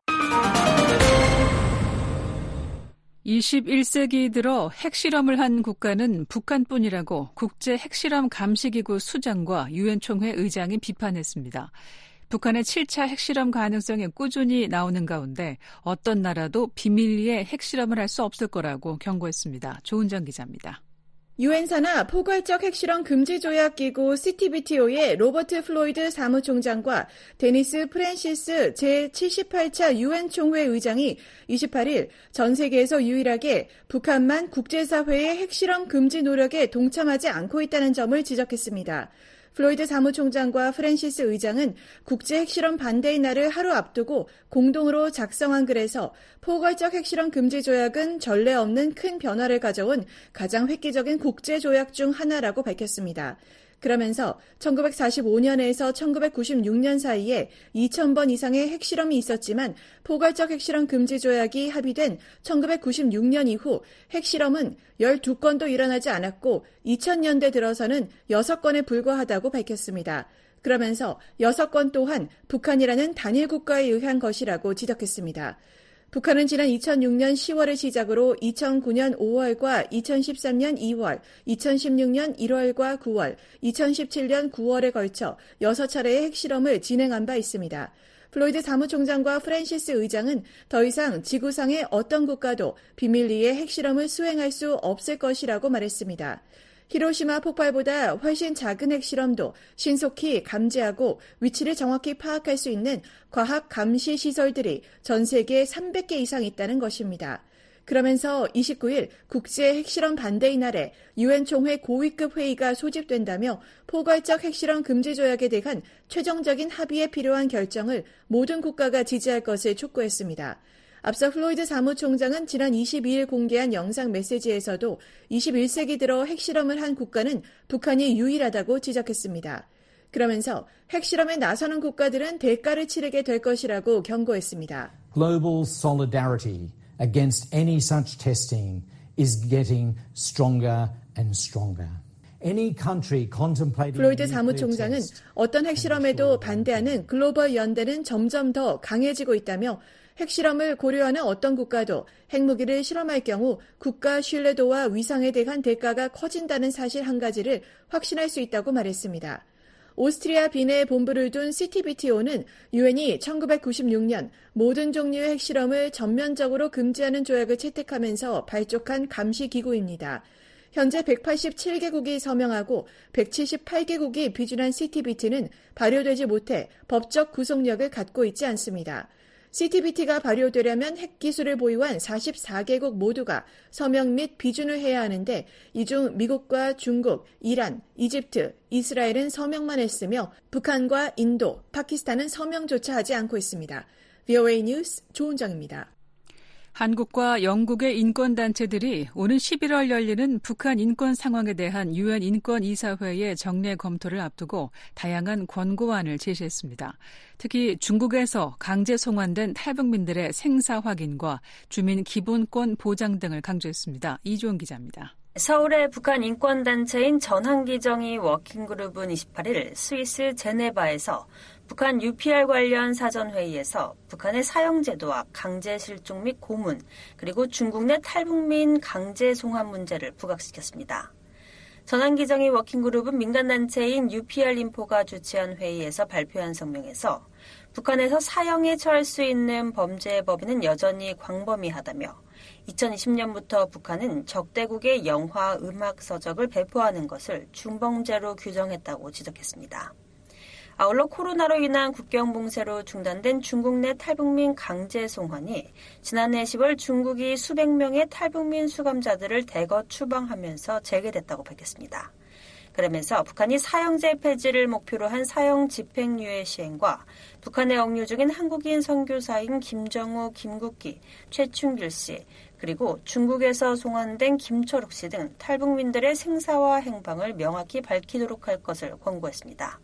이십일 세기 들어 핵실험을 한 국가는 북한뿐이라고 국제 핵실험 감시기구 수장과 유엔 총회 의장이 비판했습니다. 북한의 칠 차 핵실험 가능성이 꾸준히 나오는 가운데 어떤 나라도 비밀리에 핵실험을 할 수 없을 거라고 경고했습니다. 조은정 기자입니다. 유엔 산하 포괄적 핵실험 금지 조약 기구 씨티비티오의 로버트 플로이드 사무총장과 데니스 프랜시스 제칠십팔 차 유엔 총회 의장이 이십팔 일 전 세계에서 유일하게 북한만 국제사회의 핵실험 금지 노력에 동참하지 않고 있다는 점을 지적했습니다. 플로이드 사무총장과 프랜시스 의장은 국제 핵실험 반대의 날을 하루 앞두고 공동으로 작성한 글에서 포괄적 핵실험 금지 조약은 전례 없는 큰 변화를 가져온 가장 획기적인 국제 조약 중 하나라고 밝혔습니다. 그러면서 천구백사십오 년에서 천구백구십육 년 사이에 이천 번 이상의 핵실험이 있었지만 포괄적 핵실험 금지 조약이 합의된 천구백구십육 년 이후 핵실험은 열두 건도 일어나지 않았고 이천 년대 들어서는 여섯 건에 불과하다고 밝혔습니다. 그러면서 여섯 건 또한 북한이라는 단일 국가에 의한 것이라고 지적했습니다. 북한은 지난 이천육 년 시월을 시작으로 이천구 년 오월과 이천십삼 년 이월, 이천십육 년 일월과 구월, 이천십칠 년 구월에 걸쳐 여섯 차례의 핵실험을 진행한 바 있습니다. 플로이드 사무총장과 프랜시스 의장은 더 이상 지구상의 어떤 국가도 비밀리에 핵실험을 수행할 수 없을 것이라고 말했습니다. 히로시마 폭발보다 훨씬 작은 핵실험도 신속히 감지하고 위치를 정확히 파악할 수 있는 과학 감시 시설들이 전 세계에 삼백 개 이상 있다는 것입니다. 그러면서 이십구 일 국제 핵실험 반대의 날에 유엔 총회 고위급 회의가 소집된다며 포괄적 핵실험 금지 조약에 대한 최종적인 합의에 필요한 결정을 모든 국가가 지지할 것을 촉구했습니다. 앞서 플로이드 사무총장은 지난 이십이 일 공개한 영상 메시지에서도 이십일 세기 들어 핵실험을 한 국가는 북한이 유일하다고 지적했습니다. 그러면서 핵실험에 나서는 국가들은 대가를 치르게 될 것이라고 경고했습니다. Global solidarity against any such testing is getting stronger and stronger. Any country contemplating 플로이드 사무총장은 어떤 핵실험에도 반대하는 글로벌 연대는 점점 더 강해지고 있다며 핵실험을 고려하는 어떤 국가도 핵무기를 실험할 경우 국가 신뢰도와 위상에 대한 대가가 커진다는 사실 한 가지를 확신할 수 있다고 말했습니다. 오스트리아 빈에 본부를 둔 씨티비티오는 유엔이 천구백구십육 년 모든 종류의 핵실험을 전면적으로 금지하는 조약을 채택하면서 발족한 감시기구입니다. 현재 백팔십칠 개국이 서명하고 백칠십팔 개국이 비준한 씨티비티는 발효되지 못해 법적 구속력을 갖고 있지 않습니다. 씨티비티가 발효되려면 핵기술을 보유한 사십사 개국 모두가 서명 및 비준을 해야 하는데 이 중 미국과 중국, 이란, 이집트, 이스라엘은 서명만 했으며 북한과 인도, 파키스탄은 서명조차 하지 않고 있습니다. 브이오에이 뉴스 조은정입니다. 한국과 영국의 인권단체들이 오는 십일월 열리는 북한 인권 상황에 대한 유엔 인권이사회의 정례 검토를 앞두고 다양한 권고안을 제시했습니다. 특히 중국에서 강제 송환된 탈북민들의 생사 확인과 주민 기본권 보장 등을 강조했습니다. 이주원 기자입니다. 서울의 북한 인권단체인 전환기정의 워킹그룹은 이십팔일 스위스 제네바에서 북한 유피알 관련 사전회의에서 북한의 사형제도와 강제 실종 및 고문, 그리고 중국 내 탈북민 강제 송환 문제를 부각시켰습니다. 전환기정의 워킹그룹은 민간단체인 유피알 인포가 주최한 회의에서 발표한 성명에서 북한에서 사형에 처할 수 있는 범죄의 범위는 여전히 광범위하다며 이천이십 년부터 북한은 적대국의 영화, 음악, 서적을 배포하는 것을 중범죄로 규정했다고 지적했습니다. 아울러 코로나로 인한 국경 봉쇄로 중단된 중국 내 탈북민 강제 송환이 지난해 시월 중국이 수백 명의 탈북민 수감자들을 대거 추방하면서 재개됐다고 밝혔습니다. 그러면서 북한이 사형제 폐지를 목표로 한 사형 집행유예 시행과 북한에 억류 중인 한국인 선교사인 김정우, 김국기, 최춘길 씨, 그리고 중국에서 송환된 김철욱 씨 등 탈북민들의 생사와 행방을 명확히 밝히도록 할 것을 권고했습니다.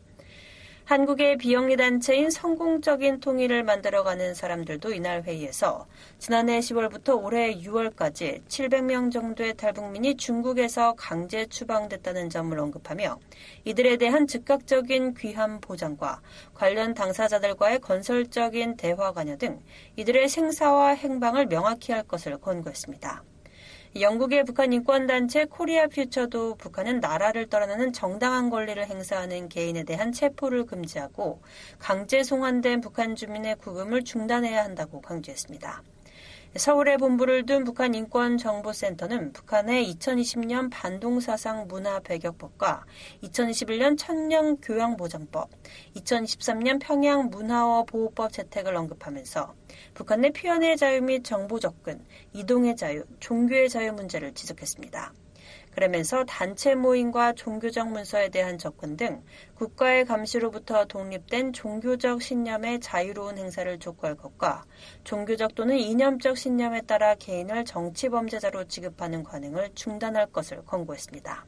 한국의 비영리 단체인 성공적인 통일을 만들어가는 사람들도 이날 회의에서 지난해 시월부터 올해 유월까지 칠백 명 정도의 탈북민이 중국에서 강제 추방됐다는 점을 언급하며 이들에 대한 즉각적인 귀환 보장과 관련 당사자들과의 건설적인 대화 관여 등 이들의 생사와 행방을 명확히 할 것을 권고했습니다. 영국의 북한 인권단체 코리아 퓨처도 북한은 나라를 떠나는 정당한 권리를 행사하는 개인에 대한 체포를 금지하고 강제 송환된 북한 주민의 구금을 중단해야 한다고 강조했습니다. 서울에 본부를 둔 북한 인권정보센터는 북한의 이천이십 년 반동사상 문화배격법과 이천이십일 년 청년교양보장법, 이천이십삼 년 평양 문화어 보호법 채택을 언급하면서 북한 내 표현의 자유 및 정보 접근, 이동의 자유, 종교의 자유 문제를 지적했습니다. 그러면서 단체 모임과 종교적 문서에 대한 접근 등 국가의 감시로부터 독립된 종교적 신념의 자유로운 행사를 촉구할 것과 종교적 또는 이념적 신념에 따라 개인을 정치범죄자로 취급하는 관행을 중단할 것을 권고했습니다.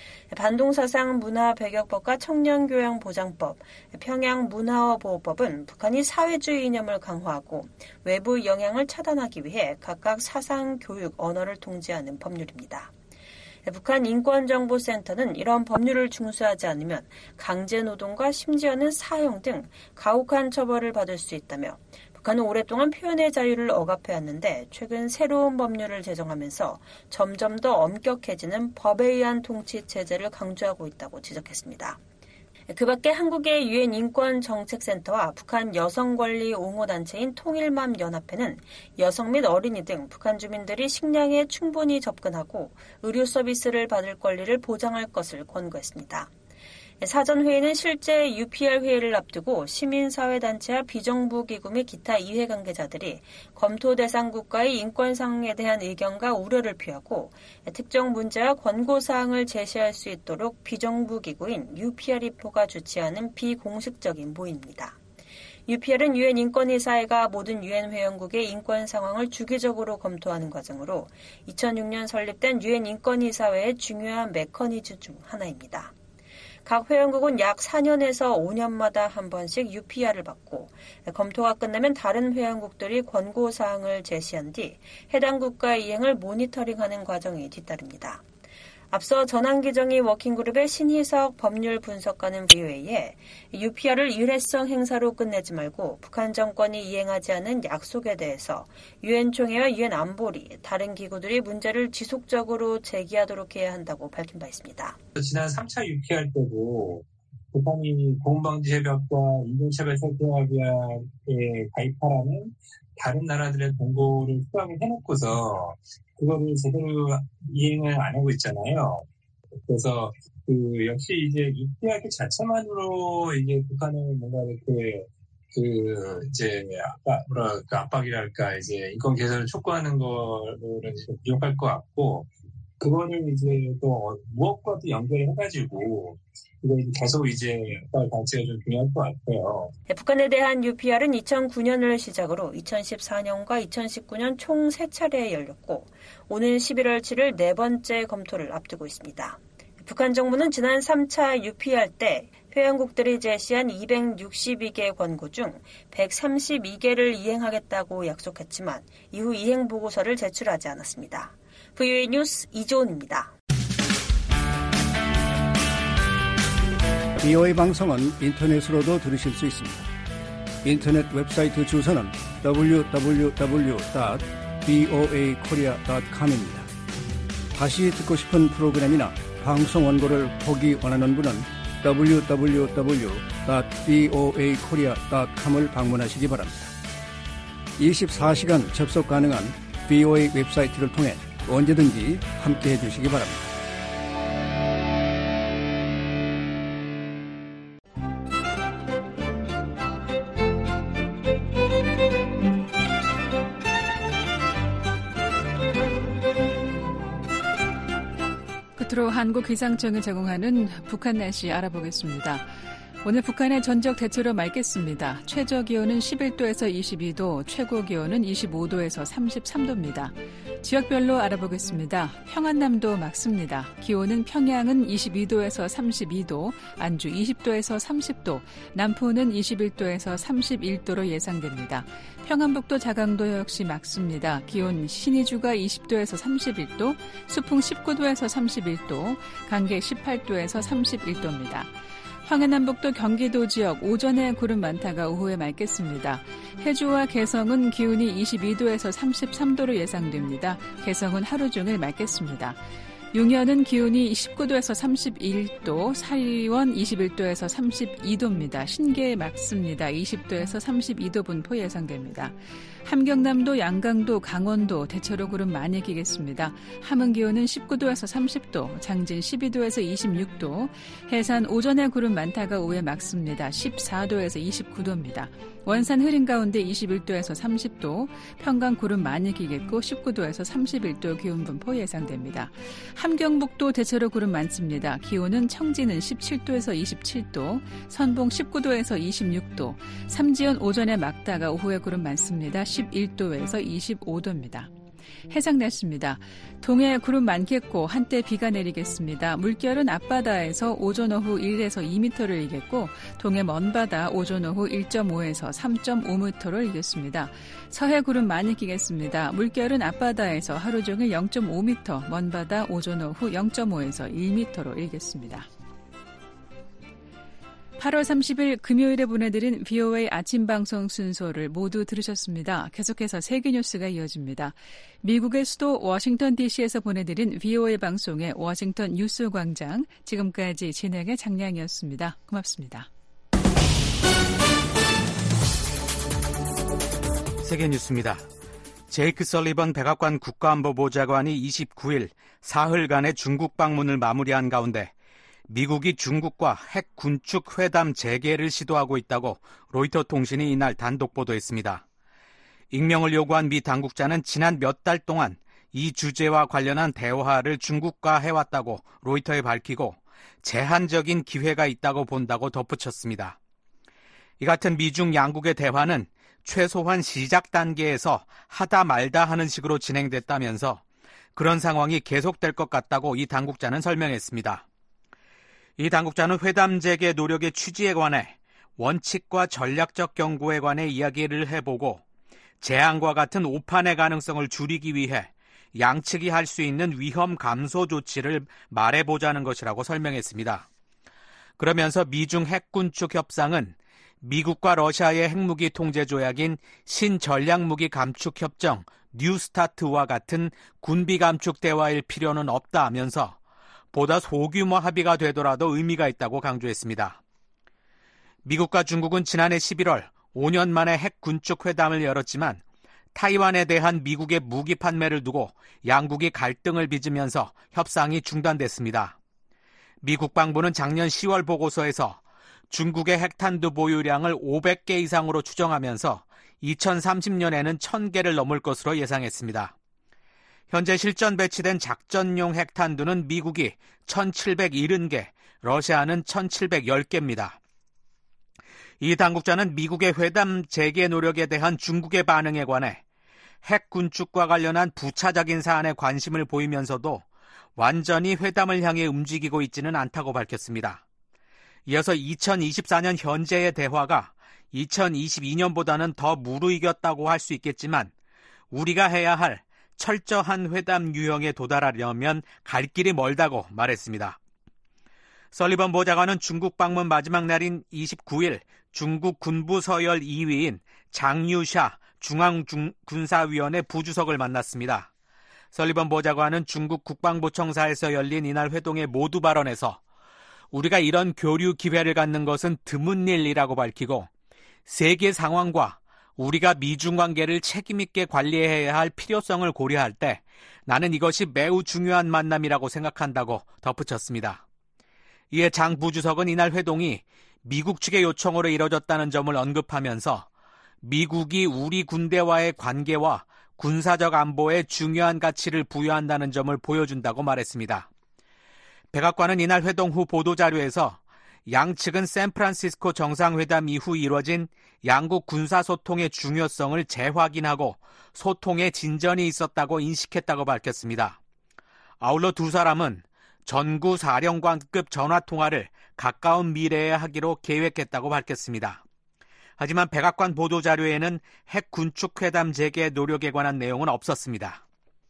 반동사상 문화배격법과 청년교양보장법, 평양문화어보호법은 북한이 사회주의 이념을 강화하고 외부 영향을 차단하기 위해 각각 사상, 교육, 언어를 통제하는 법률입니다. 북한 인권정보센터는 이런 법률을 준수하지 않으면 강제노동과 심지어는 사형 등 가혹한 처벌을 받을 수 있다며 북한은 오랫동안 표현의 자유를 억압해왔는데 최근 새로운 법률을 제정하면서 점점 더 엄격해지는 법에 의한 통치 체제를 강조하고 있다고 지적했습니다. 그 밖에 한국의 유엔 인권정책센터와 북한 여성권리 옹호단체인 통일맘연합회는 여성 및 어린이 등 북한 주민들이 식량에 충분히 접근하고 의료 서비스를 받을 권리를 보장할 것을 권고했습니다. 사전회의는 실제 유피알 회의를 앞두고 시민사회단체와 비정부기구 및 기타 이해관계자들이 검토 대상 국가의 인권 상황에 대한 의견과 우려를 표하고 특정 문제와 권고사항을 제시할 수 있도록 비정부기구인 유피알이포가 주최하는 비공식적인 모임입니다. 유피알은 유엔 인권이사회가 모든 유엔 회원국의 인권 상황을 주기적으로 검토하는 과정으로 이천육 년 설립된 유엔 인권이사회의 중요한 메커니즘 중 하나입니다. 각 회원국은 약 사 년에서 오 년마다 한 번씩 유피알을 받고 검토가 끝나면 다른 회원국들이 권고사항을 제시한 뒤 해당 국가의 이행을 모니터링하는 과정이 뒤따릅니다. 앞서 전환기정의 워킹그룹의 신희석 법률 분석가는 브이오에이에 유피알을 일회성 행사로 끝내지 말고 북한 정권이 이행하지 않은 약속에 대해서 유엔 총회와 유엔 안보리, 다른 기구들이 문제를 지속적으로 제기하도록 해야 한다고 밝힌 바 있습니다. 지난 삼 차 유피알 때도 북한이 고문방지협약과 인종차별철폐협약에 가입하라는 다른 나라들의 권고를 수락을 해놓고서 그거를 제대로 이행을 안 하고 있잖아요. 그래서 그 역시 이제 유피알 자체만으로 이게 북한을 뭔가 이렇게 그 이제 압박 뭐랄까 압박이랄까 이제 인권 개선을 촉구하는 거를 이제 부족할 것 같고 그거를 이제 또 무엇과도 연결을 해가지고 이거 계속 이제 압박을 가치가 좀 중요할 것 같아요. 북한에 대한 유피알은 이천구 년을 시작으로 이천십사 년과 이천십구 년 총 세 차례 열렸고 오는 십일월 칠일 네 번째 검토를 앞두고 있습니다. 북한 정부는 지난 삼 차 유피알 때 회원국들이 제시한 이백육십이 개 권고 중 백삼십이 개를 이행하겠다고 약속했지만 이후 이행 보고서를 제출하지 않았습니다. 브이오에이 뉴스 이조은입니다. 브이오에이 방송은 인터넷으로도 들으실 수 있습니다. 인터넷 웹사이트 주소는 더블유 더블유 더블유 닷 브이오에이 코리아 닷 컴입니다. 다시 듣고 싶은 프로그램이나 방송 원고를 보기 원하는 분은 더블유 더블유 더블유 닷 브이오에이 코리아 닷 컴을 방문하시기 바랍니다. 이십사 시간 접속 가능한 브이오에이 웹사이트를 통해 언제든지 함께해 주시기 바랍니다. 끝으로 한국기상청이 제공하는 북한 날씨 알아보겠습니다. 오늘 북한의 전적 대체로 맑겠습니다. 최저 기온은 십일 도에서 이십이 도, 최고 기온은 이십오 도에서 삼십삼 도입니다. 지역별로 알아보겠습니다. 평안남도 맑습니다. 기온은 평양은 이십이 도에서 삼십이 도, 안주 이십 도에서 삼십 도, 남포는 이십일 도에서 삼십일 도로 예상됩니다. 평안북도 자강도 역시 맑습니다. 기온 신의주가 이십 도에서 삼십일 도, 수풍 십구 도에서 삼십일 도, 강계 십팔 도에서 삼십일 도입니다. 황해남북도 경기도 지역 오전에 구름 많다가 오후에 맑겠습니다. 해주와 개성은 기온이 이십이 도에서 삼십삼 도로 예상됩니다. 개성은 하루 종일 맑겠습니다. 용현은 기온이 십구 도에서 삼십일 도, 사리원 이십일 도에서 삼십이 도입니다. 신계 맑습니다. 이십 도에서 삼십이 도 분포 예상됩니다. 함경남도, 양강도, 강원도 대체로 구름 많이 끼겠습니다. 함흥 기온은 십구 도에서 삼십 도, 장진 십이 도에서 이십육 도, 해산 오전에 구름 많다가 오후에 맑습니다. 십사 도에서 이십구 도입니다. 원산 흐린 가운데 이십일 도에서 삼십 도, 평강 구름 많이 끼겠고 십구 도에서 삼십일 도 기온 분포 예상됩니다. 함경북도 대체로 구름 많습니다. 기온은 청진은 십칠 도에서 이십칠 도, 선봉 십구 도에서 이십육 도, 삼지연 오전에 맑다가 오후에 구름 많습니다. 십일 도에서 이십오 도입니다. 해상 날씨입니다. 동해 구름 많겠고 한때 비가 내리겠습니다. 물결은 앞바다에서 오전 오후 일에서 이 미터를 일겠고 동해 먼바다 오전 오후 일 점 오에서 삼 점 오 미터를 일겠습니다. 서해 구름 많이 끼겠습니다. 물결은 앞바다에서 하루 종일 영 점 오 미터, 먼바다 오전 오후 영 점 오에서 일 미터로 일겠습니다. 팔월 삼십일 금요일에 보내드린 브이오에이 아침 방송 순서를 모두 들으셨습니다. 계속해서 세계 뉴스가 이어집니다. 미국의 수도 워싱턴 디씨에서 보내드린 브이오에이 방송의 워싱턴 뉴스 광장, 지금까지 진행의 장량이었습니다. 고맙습니다. 세계 뉴스입니다. 제이크 설리번 백악관 국가안보보좌관이 이십구일 사흘간의 중국 방문을 마무리한 가운데 미국이 중국과 핵 군축 회담 재개를 시도하고 있다고 로이터 통신이 이날 단독 보도했습니다. 익명을 요구한 미 당국자는 지난 몇 달 동안 이 주제와 관련한 대화를 중국과 해왔다고 로이터에 밝히고 제한적인 기회가 있다고 본다고 덧붙였습니다. 이 같은 미중 양국의 대화는 최소한 시작 단계에서 하다 말다 하는 식으로 진행됐다면서 그런 상황이 계속될 것 같다고 이 당국자는 설명했습니다. 이 당국자는 회담 재개 노력의 취지에 관해 원칙과 전략적 경고에 관해 이야기를 해보고 재앙과 같은 오판의 가능성을 줄이기 위해 양측이 할 수 있는 위험 감소 조치를 말해보자는 것이라고 설명했습니다. 그러면서 미중 핵군축 협상은 미국과 러시아의 핵무기 통제 조약인 신전략무기 감축 협정 뉴스타트와 같은 군비 감축 대화일 필요는 없다 하면서 보다 소규모 합의가 되더라도 의미가 있다고 강조했습니다. 미국과 중국은 지난해 십일월 오 년 만에 핵 군축 회담을 열었지만 타이완에 대한 미국의 무기 판매를 두고 양국이 갈등을 빚으면서 협상이 중단됐습니다. 미 국방부는 작년 시월 보고서에서 중국의 핵탄두 보유량을 오백 개 이상으로 추정하면서 이천삼십 년에는 천 개를 넘을 것으로 예상했습니다. 현재 실전 배치된 작전용 핵탄두는 미국이 천칠백칠십 개, 러시아는 천칠백십 개입니다. 이 당국자는 미국의 회담 재개 노력에 대한 중국의 반응에 관해 핵 군축과 관련한 부차적인 사안에 관심을 보이면서도 완전히 회담을 향해 움직이고 있지는 않다고 밝혔습니다. 이어서 이천이십사 년 현재의 대화가 이천이십이 년보다는 더 무르익었다고 할 수 있겠지만 우리가 해야 할 철저한 회담 유형에 도달하려면 갈 길이 멀다고 말했습니다. 설리번 보좌관은 중국 방문 마지막 날인 이십구 일 중국 군부 서열 이 위인 장유샤 중앙군사위원회 부주석을 만났습니다. 설리번 보좌관은 중국 국방부청사에서 열린 이날 회동의 모두 발언에서 우리가 이런 교류 기회를 갖는 것은 드문 일이라고 밝히고 세계 상황과 우리가 미중 관계를 책임있게 관리해야 할 필요성을 고려할 때 나는 이것이 매우 중요한 만남이라고 생각한다고 덧붙였습니다. 이에 장 부주석은 이날 회동이 미국 측의 요청으로 이뤄졌다는 점을 언급하면서 미국이 우리 군대와의 관계와 군사적 안보에 중요한 가치를 부여한다는 점을 보여준다고 말했습니다. 백악관은 이날 회동 후 보도자료에서 양측은 샌프란시스코 정상회담 이후 이뤄진 양국 군사소통의 중요성을 재확인하고 소통에 진전이 있었다고 인식했다고 밝혔습니다. 아울러 두 사람은 전구사령관급 전화통화를 가까운 미래에 하기로 계획했다고 밝혔습니다. 하지만 백악관 보도자료에는 핵 군축회담 재개 노력에 관한 내용은 없었습니다.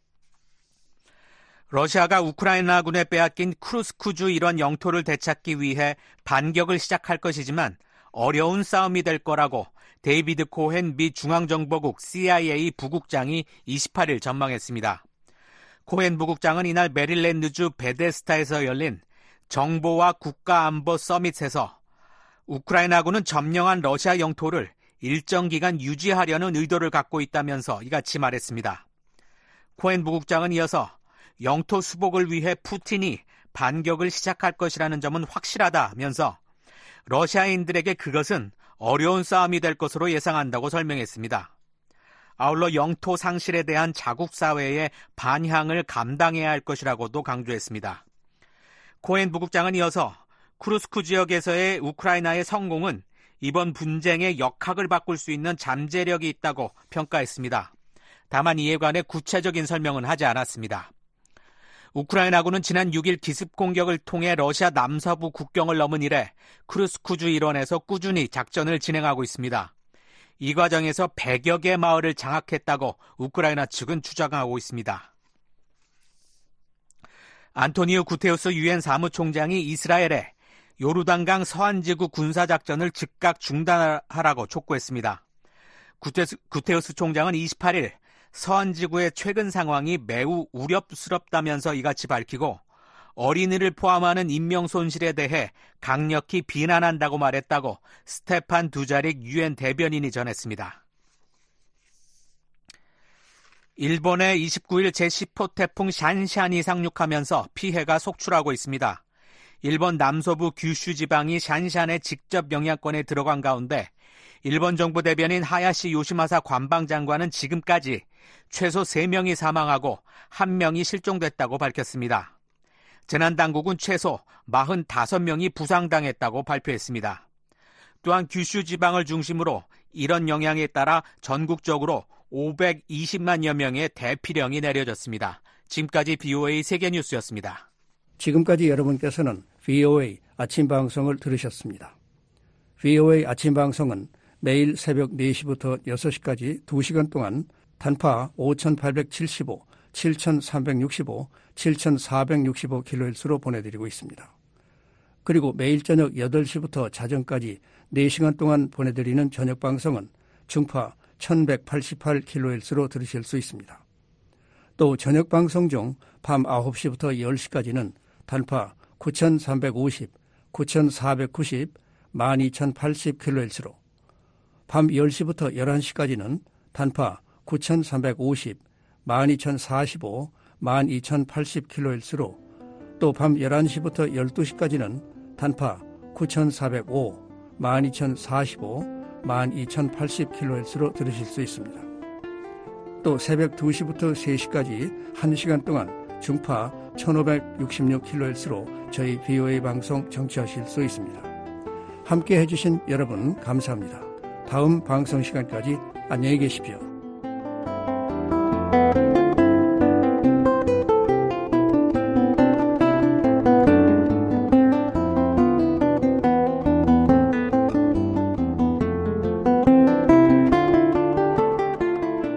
러시아가 우크라이나군에 빼앗긴 크루스크주 일원 영토를 되찾기 위해 반격을 시작할 것이지만 어려운 싸움이 될 거라고 데이비드 코헨 미 중앙정보국 씨아이에이 부국장이 이십팔 일 전망했습니다. 코헨 부국장은 이날 메릴랜드주 베데스타에서 열린 정보와 국가안보 서밋에서 우크라이나군은 점령한 러시아 영토를 일정 기간 유지하려는 의도를 갖고 있다면서 이같이 말했습니다. 코헨 부국장은 이어서 영토 수복을 위해 푸틴이 반격을 시작할 것이라는 점은 확실하다면서 러시아인들에게 그것은 어려운 싸움이 될 것으로 예상한다고 설명했습니다. 아울러 영토 상실에 대한 자국 사회의 반향을 감당해야 할 것이라고도 강조했습니다. 코헨 부국장은 이어서 쿠르스크 지역에서의 우크라이나의 성공은 이번 분쟁의 역학을 바꿀 수 있는 잠재력이 있다고 평가했습니다. 다만 이에 관해 구체적인 설명은 하지 않았습니다. 우크라이나군은 지난 육 일 기습 공격을 통해 러시아 남서부 국경을 넘은 이래 쿠르스크주 일원에서 꾸준히 작전을 진행하고 있습니다. 이 과정에서 백여 개 마을을 장악했다고 우크라이나 측은 주장하고 있습니다. 안토니오 구테우스 유엔 사무총장이 이스라엘에 요르단강 서안지구 군사작전을 즉각 중단하라고 촉구했습니다. 구테우스, 구테우스 총장은 이십팔 일 서안지구의 최근 상황이 매우 우려스럽다면서 이같이 밝히고 어린이를 포함하는 인명 손실에 대해 강력히 비난한다고 말했다고 스테판 두자릭 유엔 대변인이 전했습니다. 일본의 이십구 일 제십 호 태풍 샨샨이 상륙하면서 피해가 속출하고 있습니다. 일본 남서부 규슈 지방이 샨샨의 직접 영향권에 들어간 가운데 일본 정부 대변인 하야시 요시마사 관방장관은 지금까지 최소 세 명이 사망하고 한 명이 실종됐다고 밝혔습니다. 재난당국은 최소 사십오 명이 부상당했다고 발표했습니다. 또한 규슈 지방을 중심으로 이런 영향에 따라 전국적으로 오백이십만여 명의 대피령이 내려졌습니다. 지금까지 비오에이 세계뉴스였습니다. 지금까지 여러분께서는 비오에이 아침 방송을 들으셨습니다. 비오에이 아침 방송은 매일 새벽 네 시부터 여섯 시까지 두 시간 동안 단파 오천팔백칠십오, 칠천삼백육십오, 칠천사백육십오 킬로헤르츠로 보내드리고 있습니다. 그리고 매일 저녁 여덟 시부터 자정까지 네 시간 동안 보내드리는 저녁 방송은 중파 천백팔십팔 킬로헤르츠로 들으실 수 있습니다. 또 저녁 방송 중 밤 아홉 시부터 열 시까지는 단파 구천삼백오십, 구천사백구십, 만 이천팔십 킬로헤르츠로 밤 열 시부터 열한 시까지는 단파 구천삼백오십, 만 이천사십오, 만 이천팔십 킬로헤르츠로 또 밤 열한 시부터 열두 시까지는 단파 구천사백오, 만 이천사십오, 만 이천팔십 킬로헤르츠로 들으실 수 있습니다. 또 새벽 두 시부터 세 시까지 한 시간 동안 중파 천오백육십육 킬로헤르츠로 저희 비오에이 방송 청취하실 수 있습니다. 함께 해주신 여러분 감사합니다. 다음 방송 시간까지 안녕히 계십시오.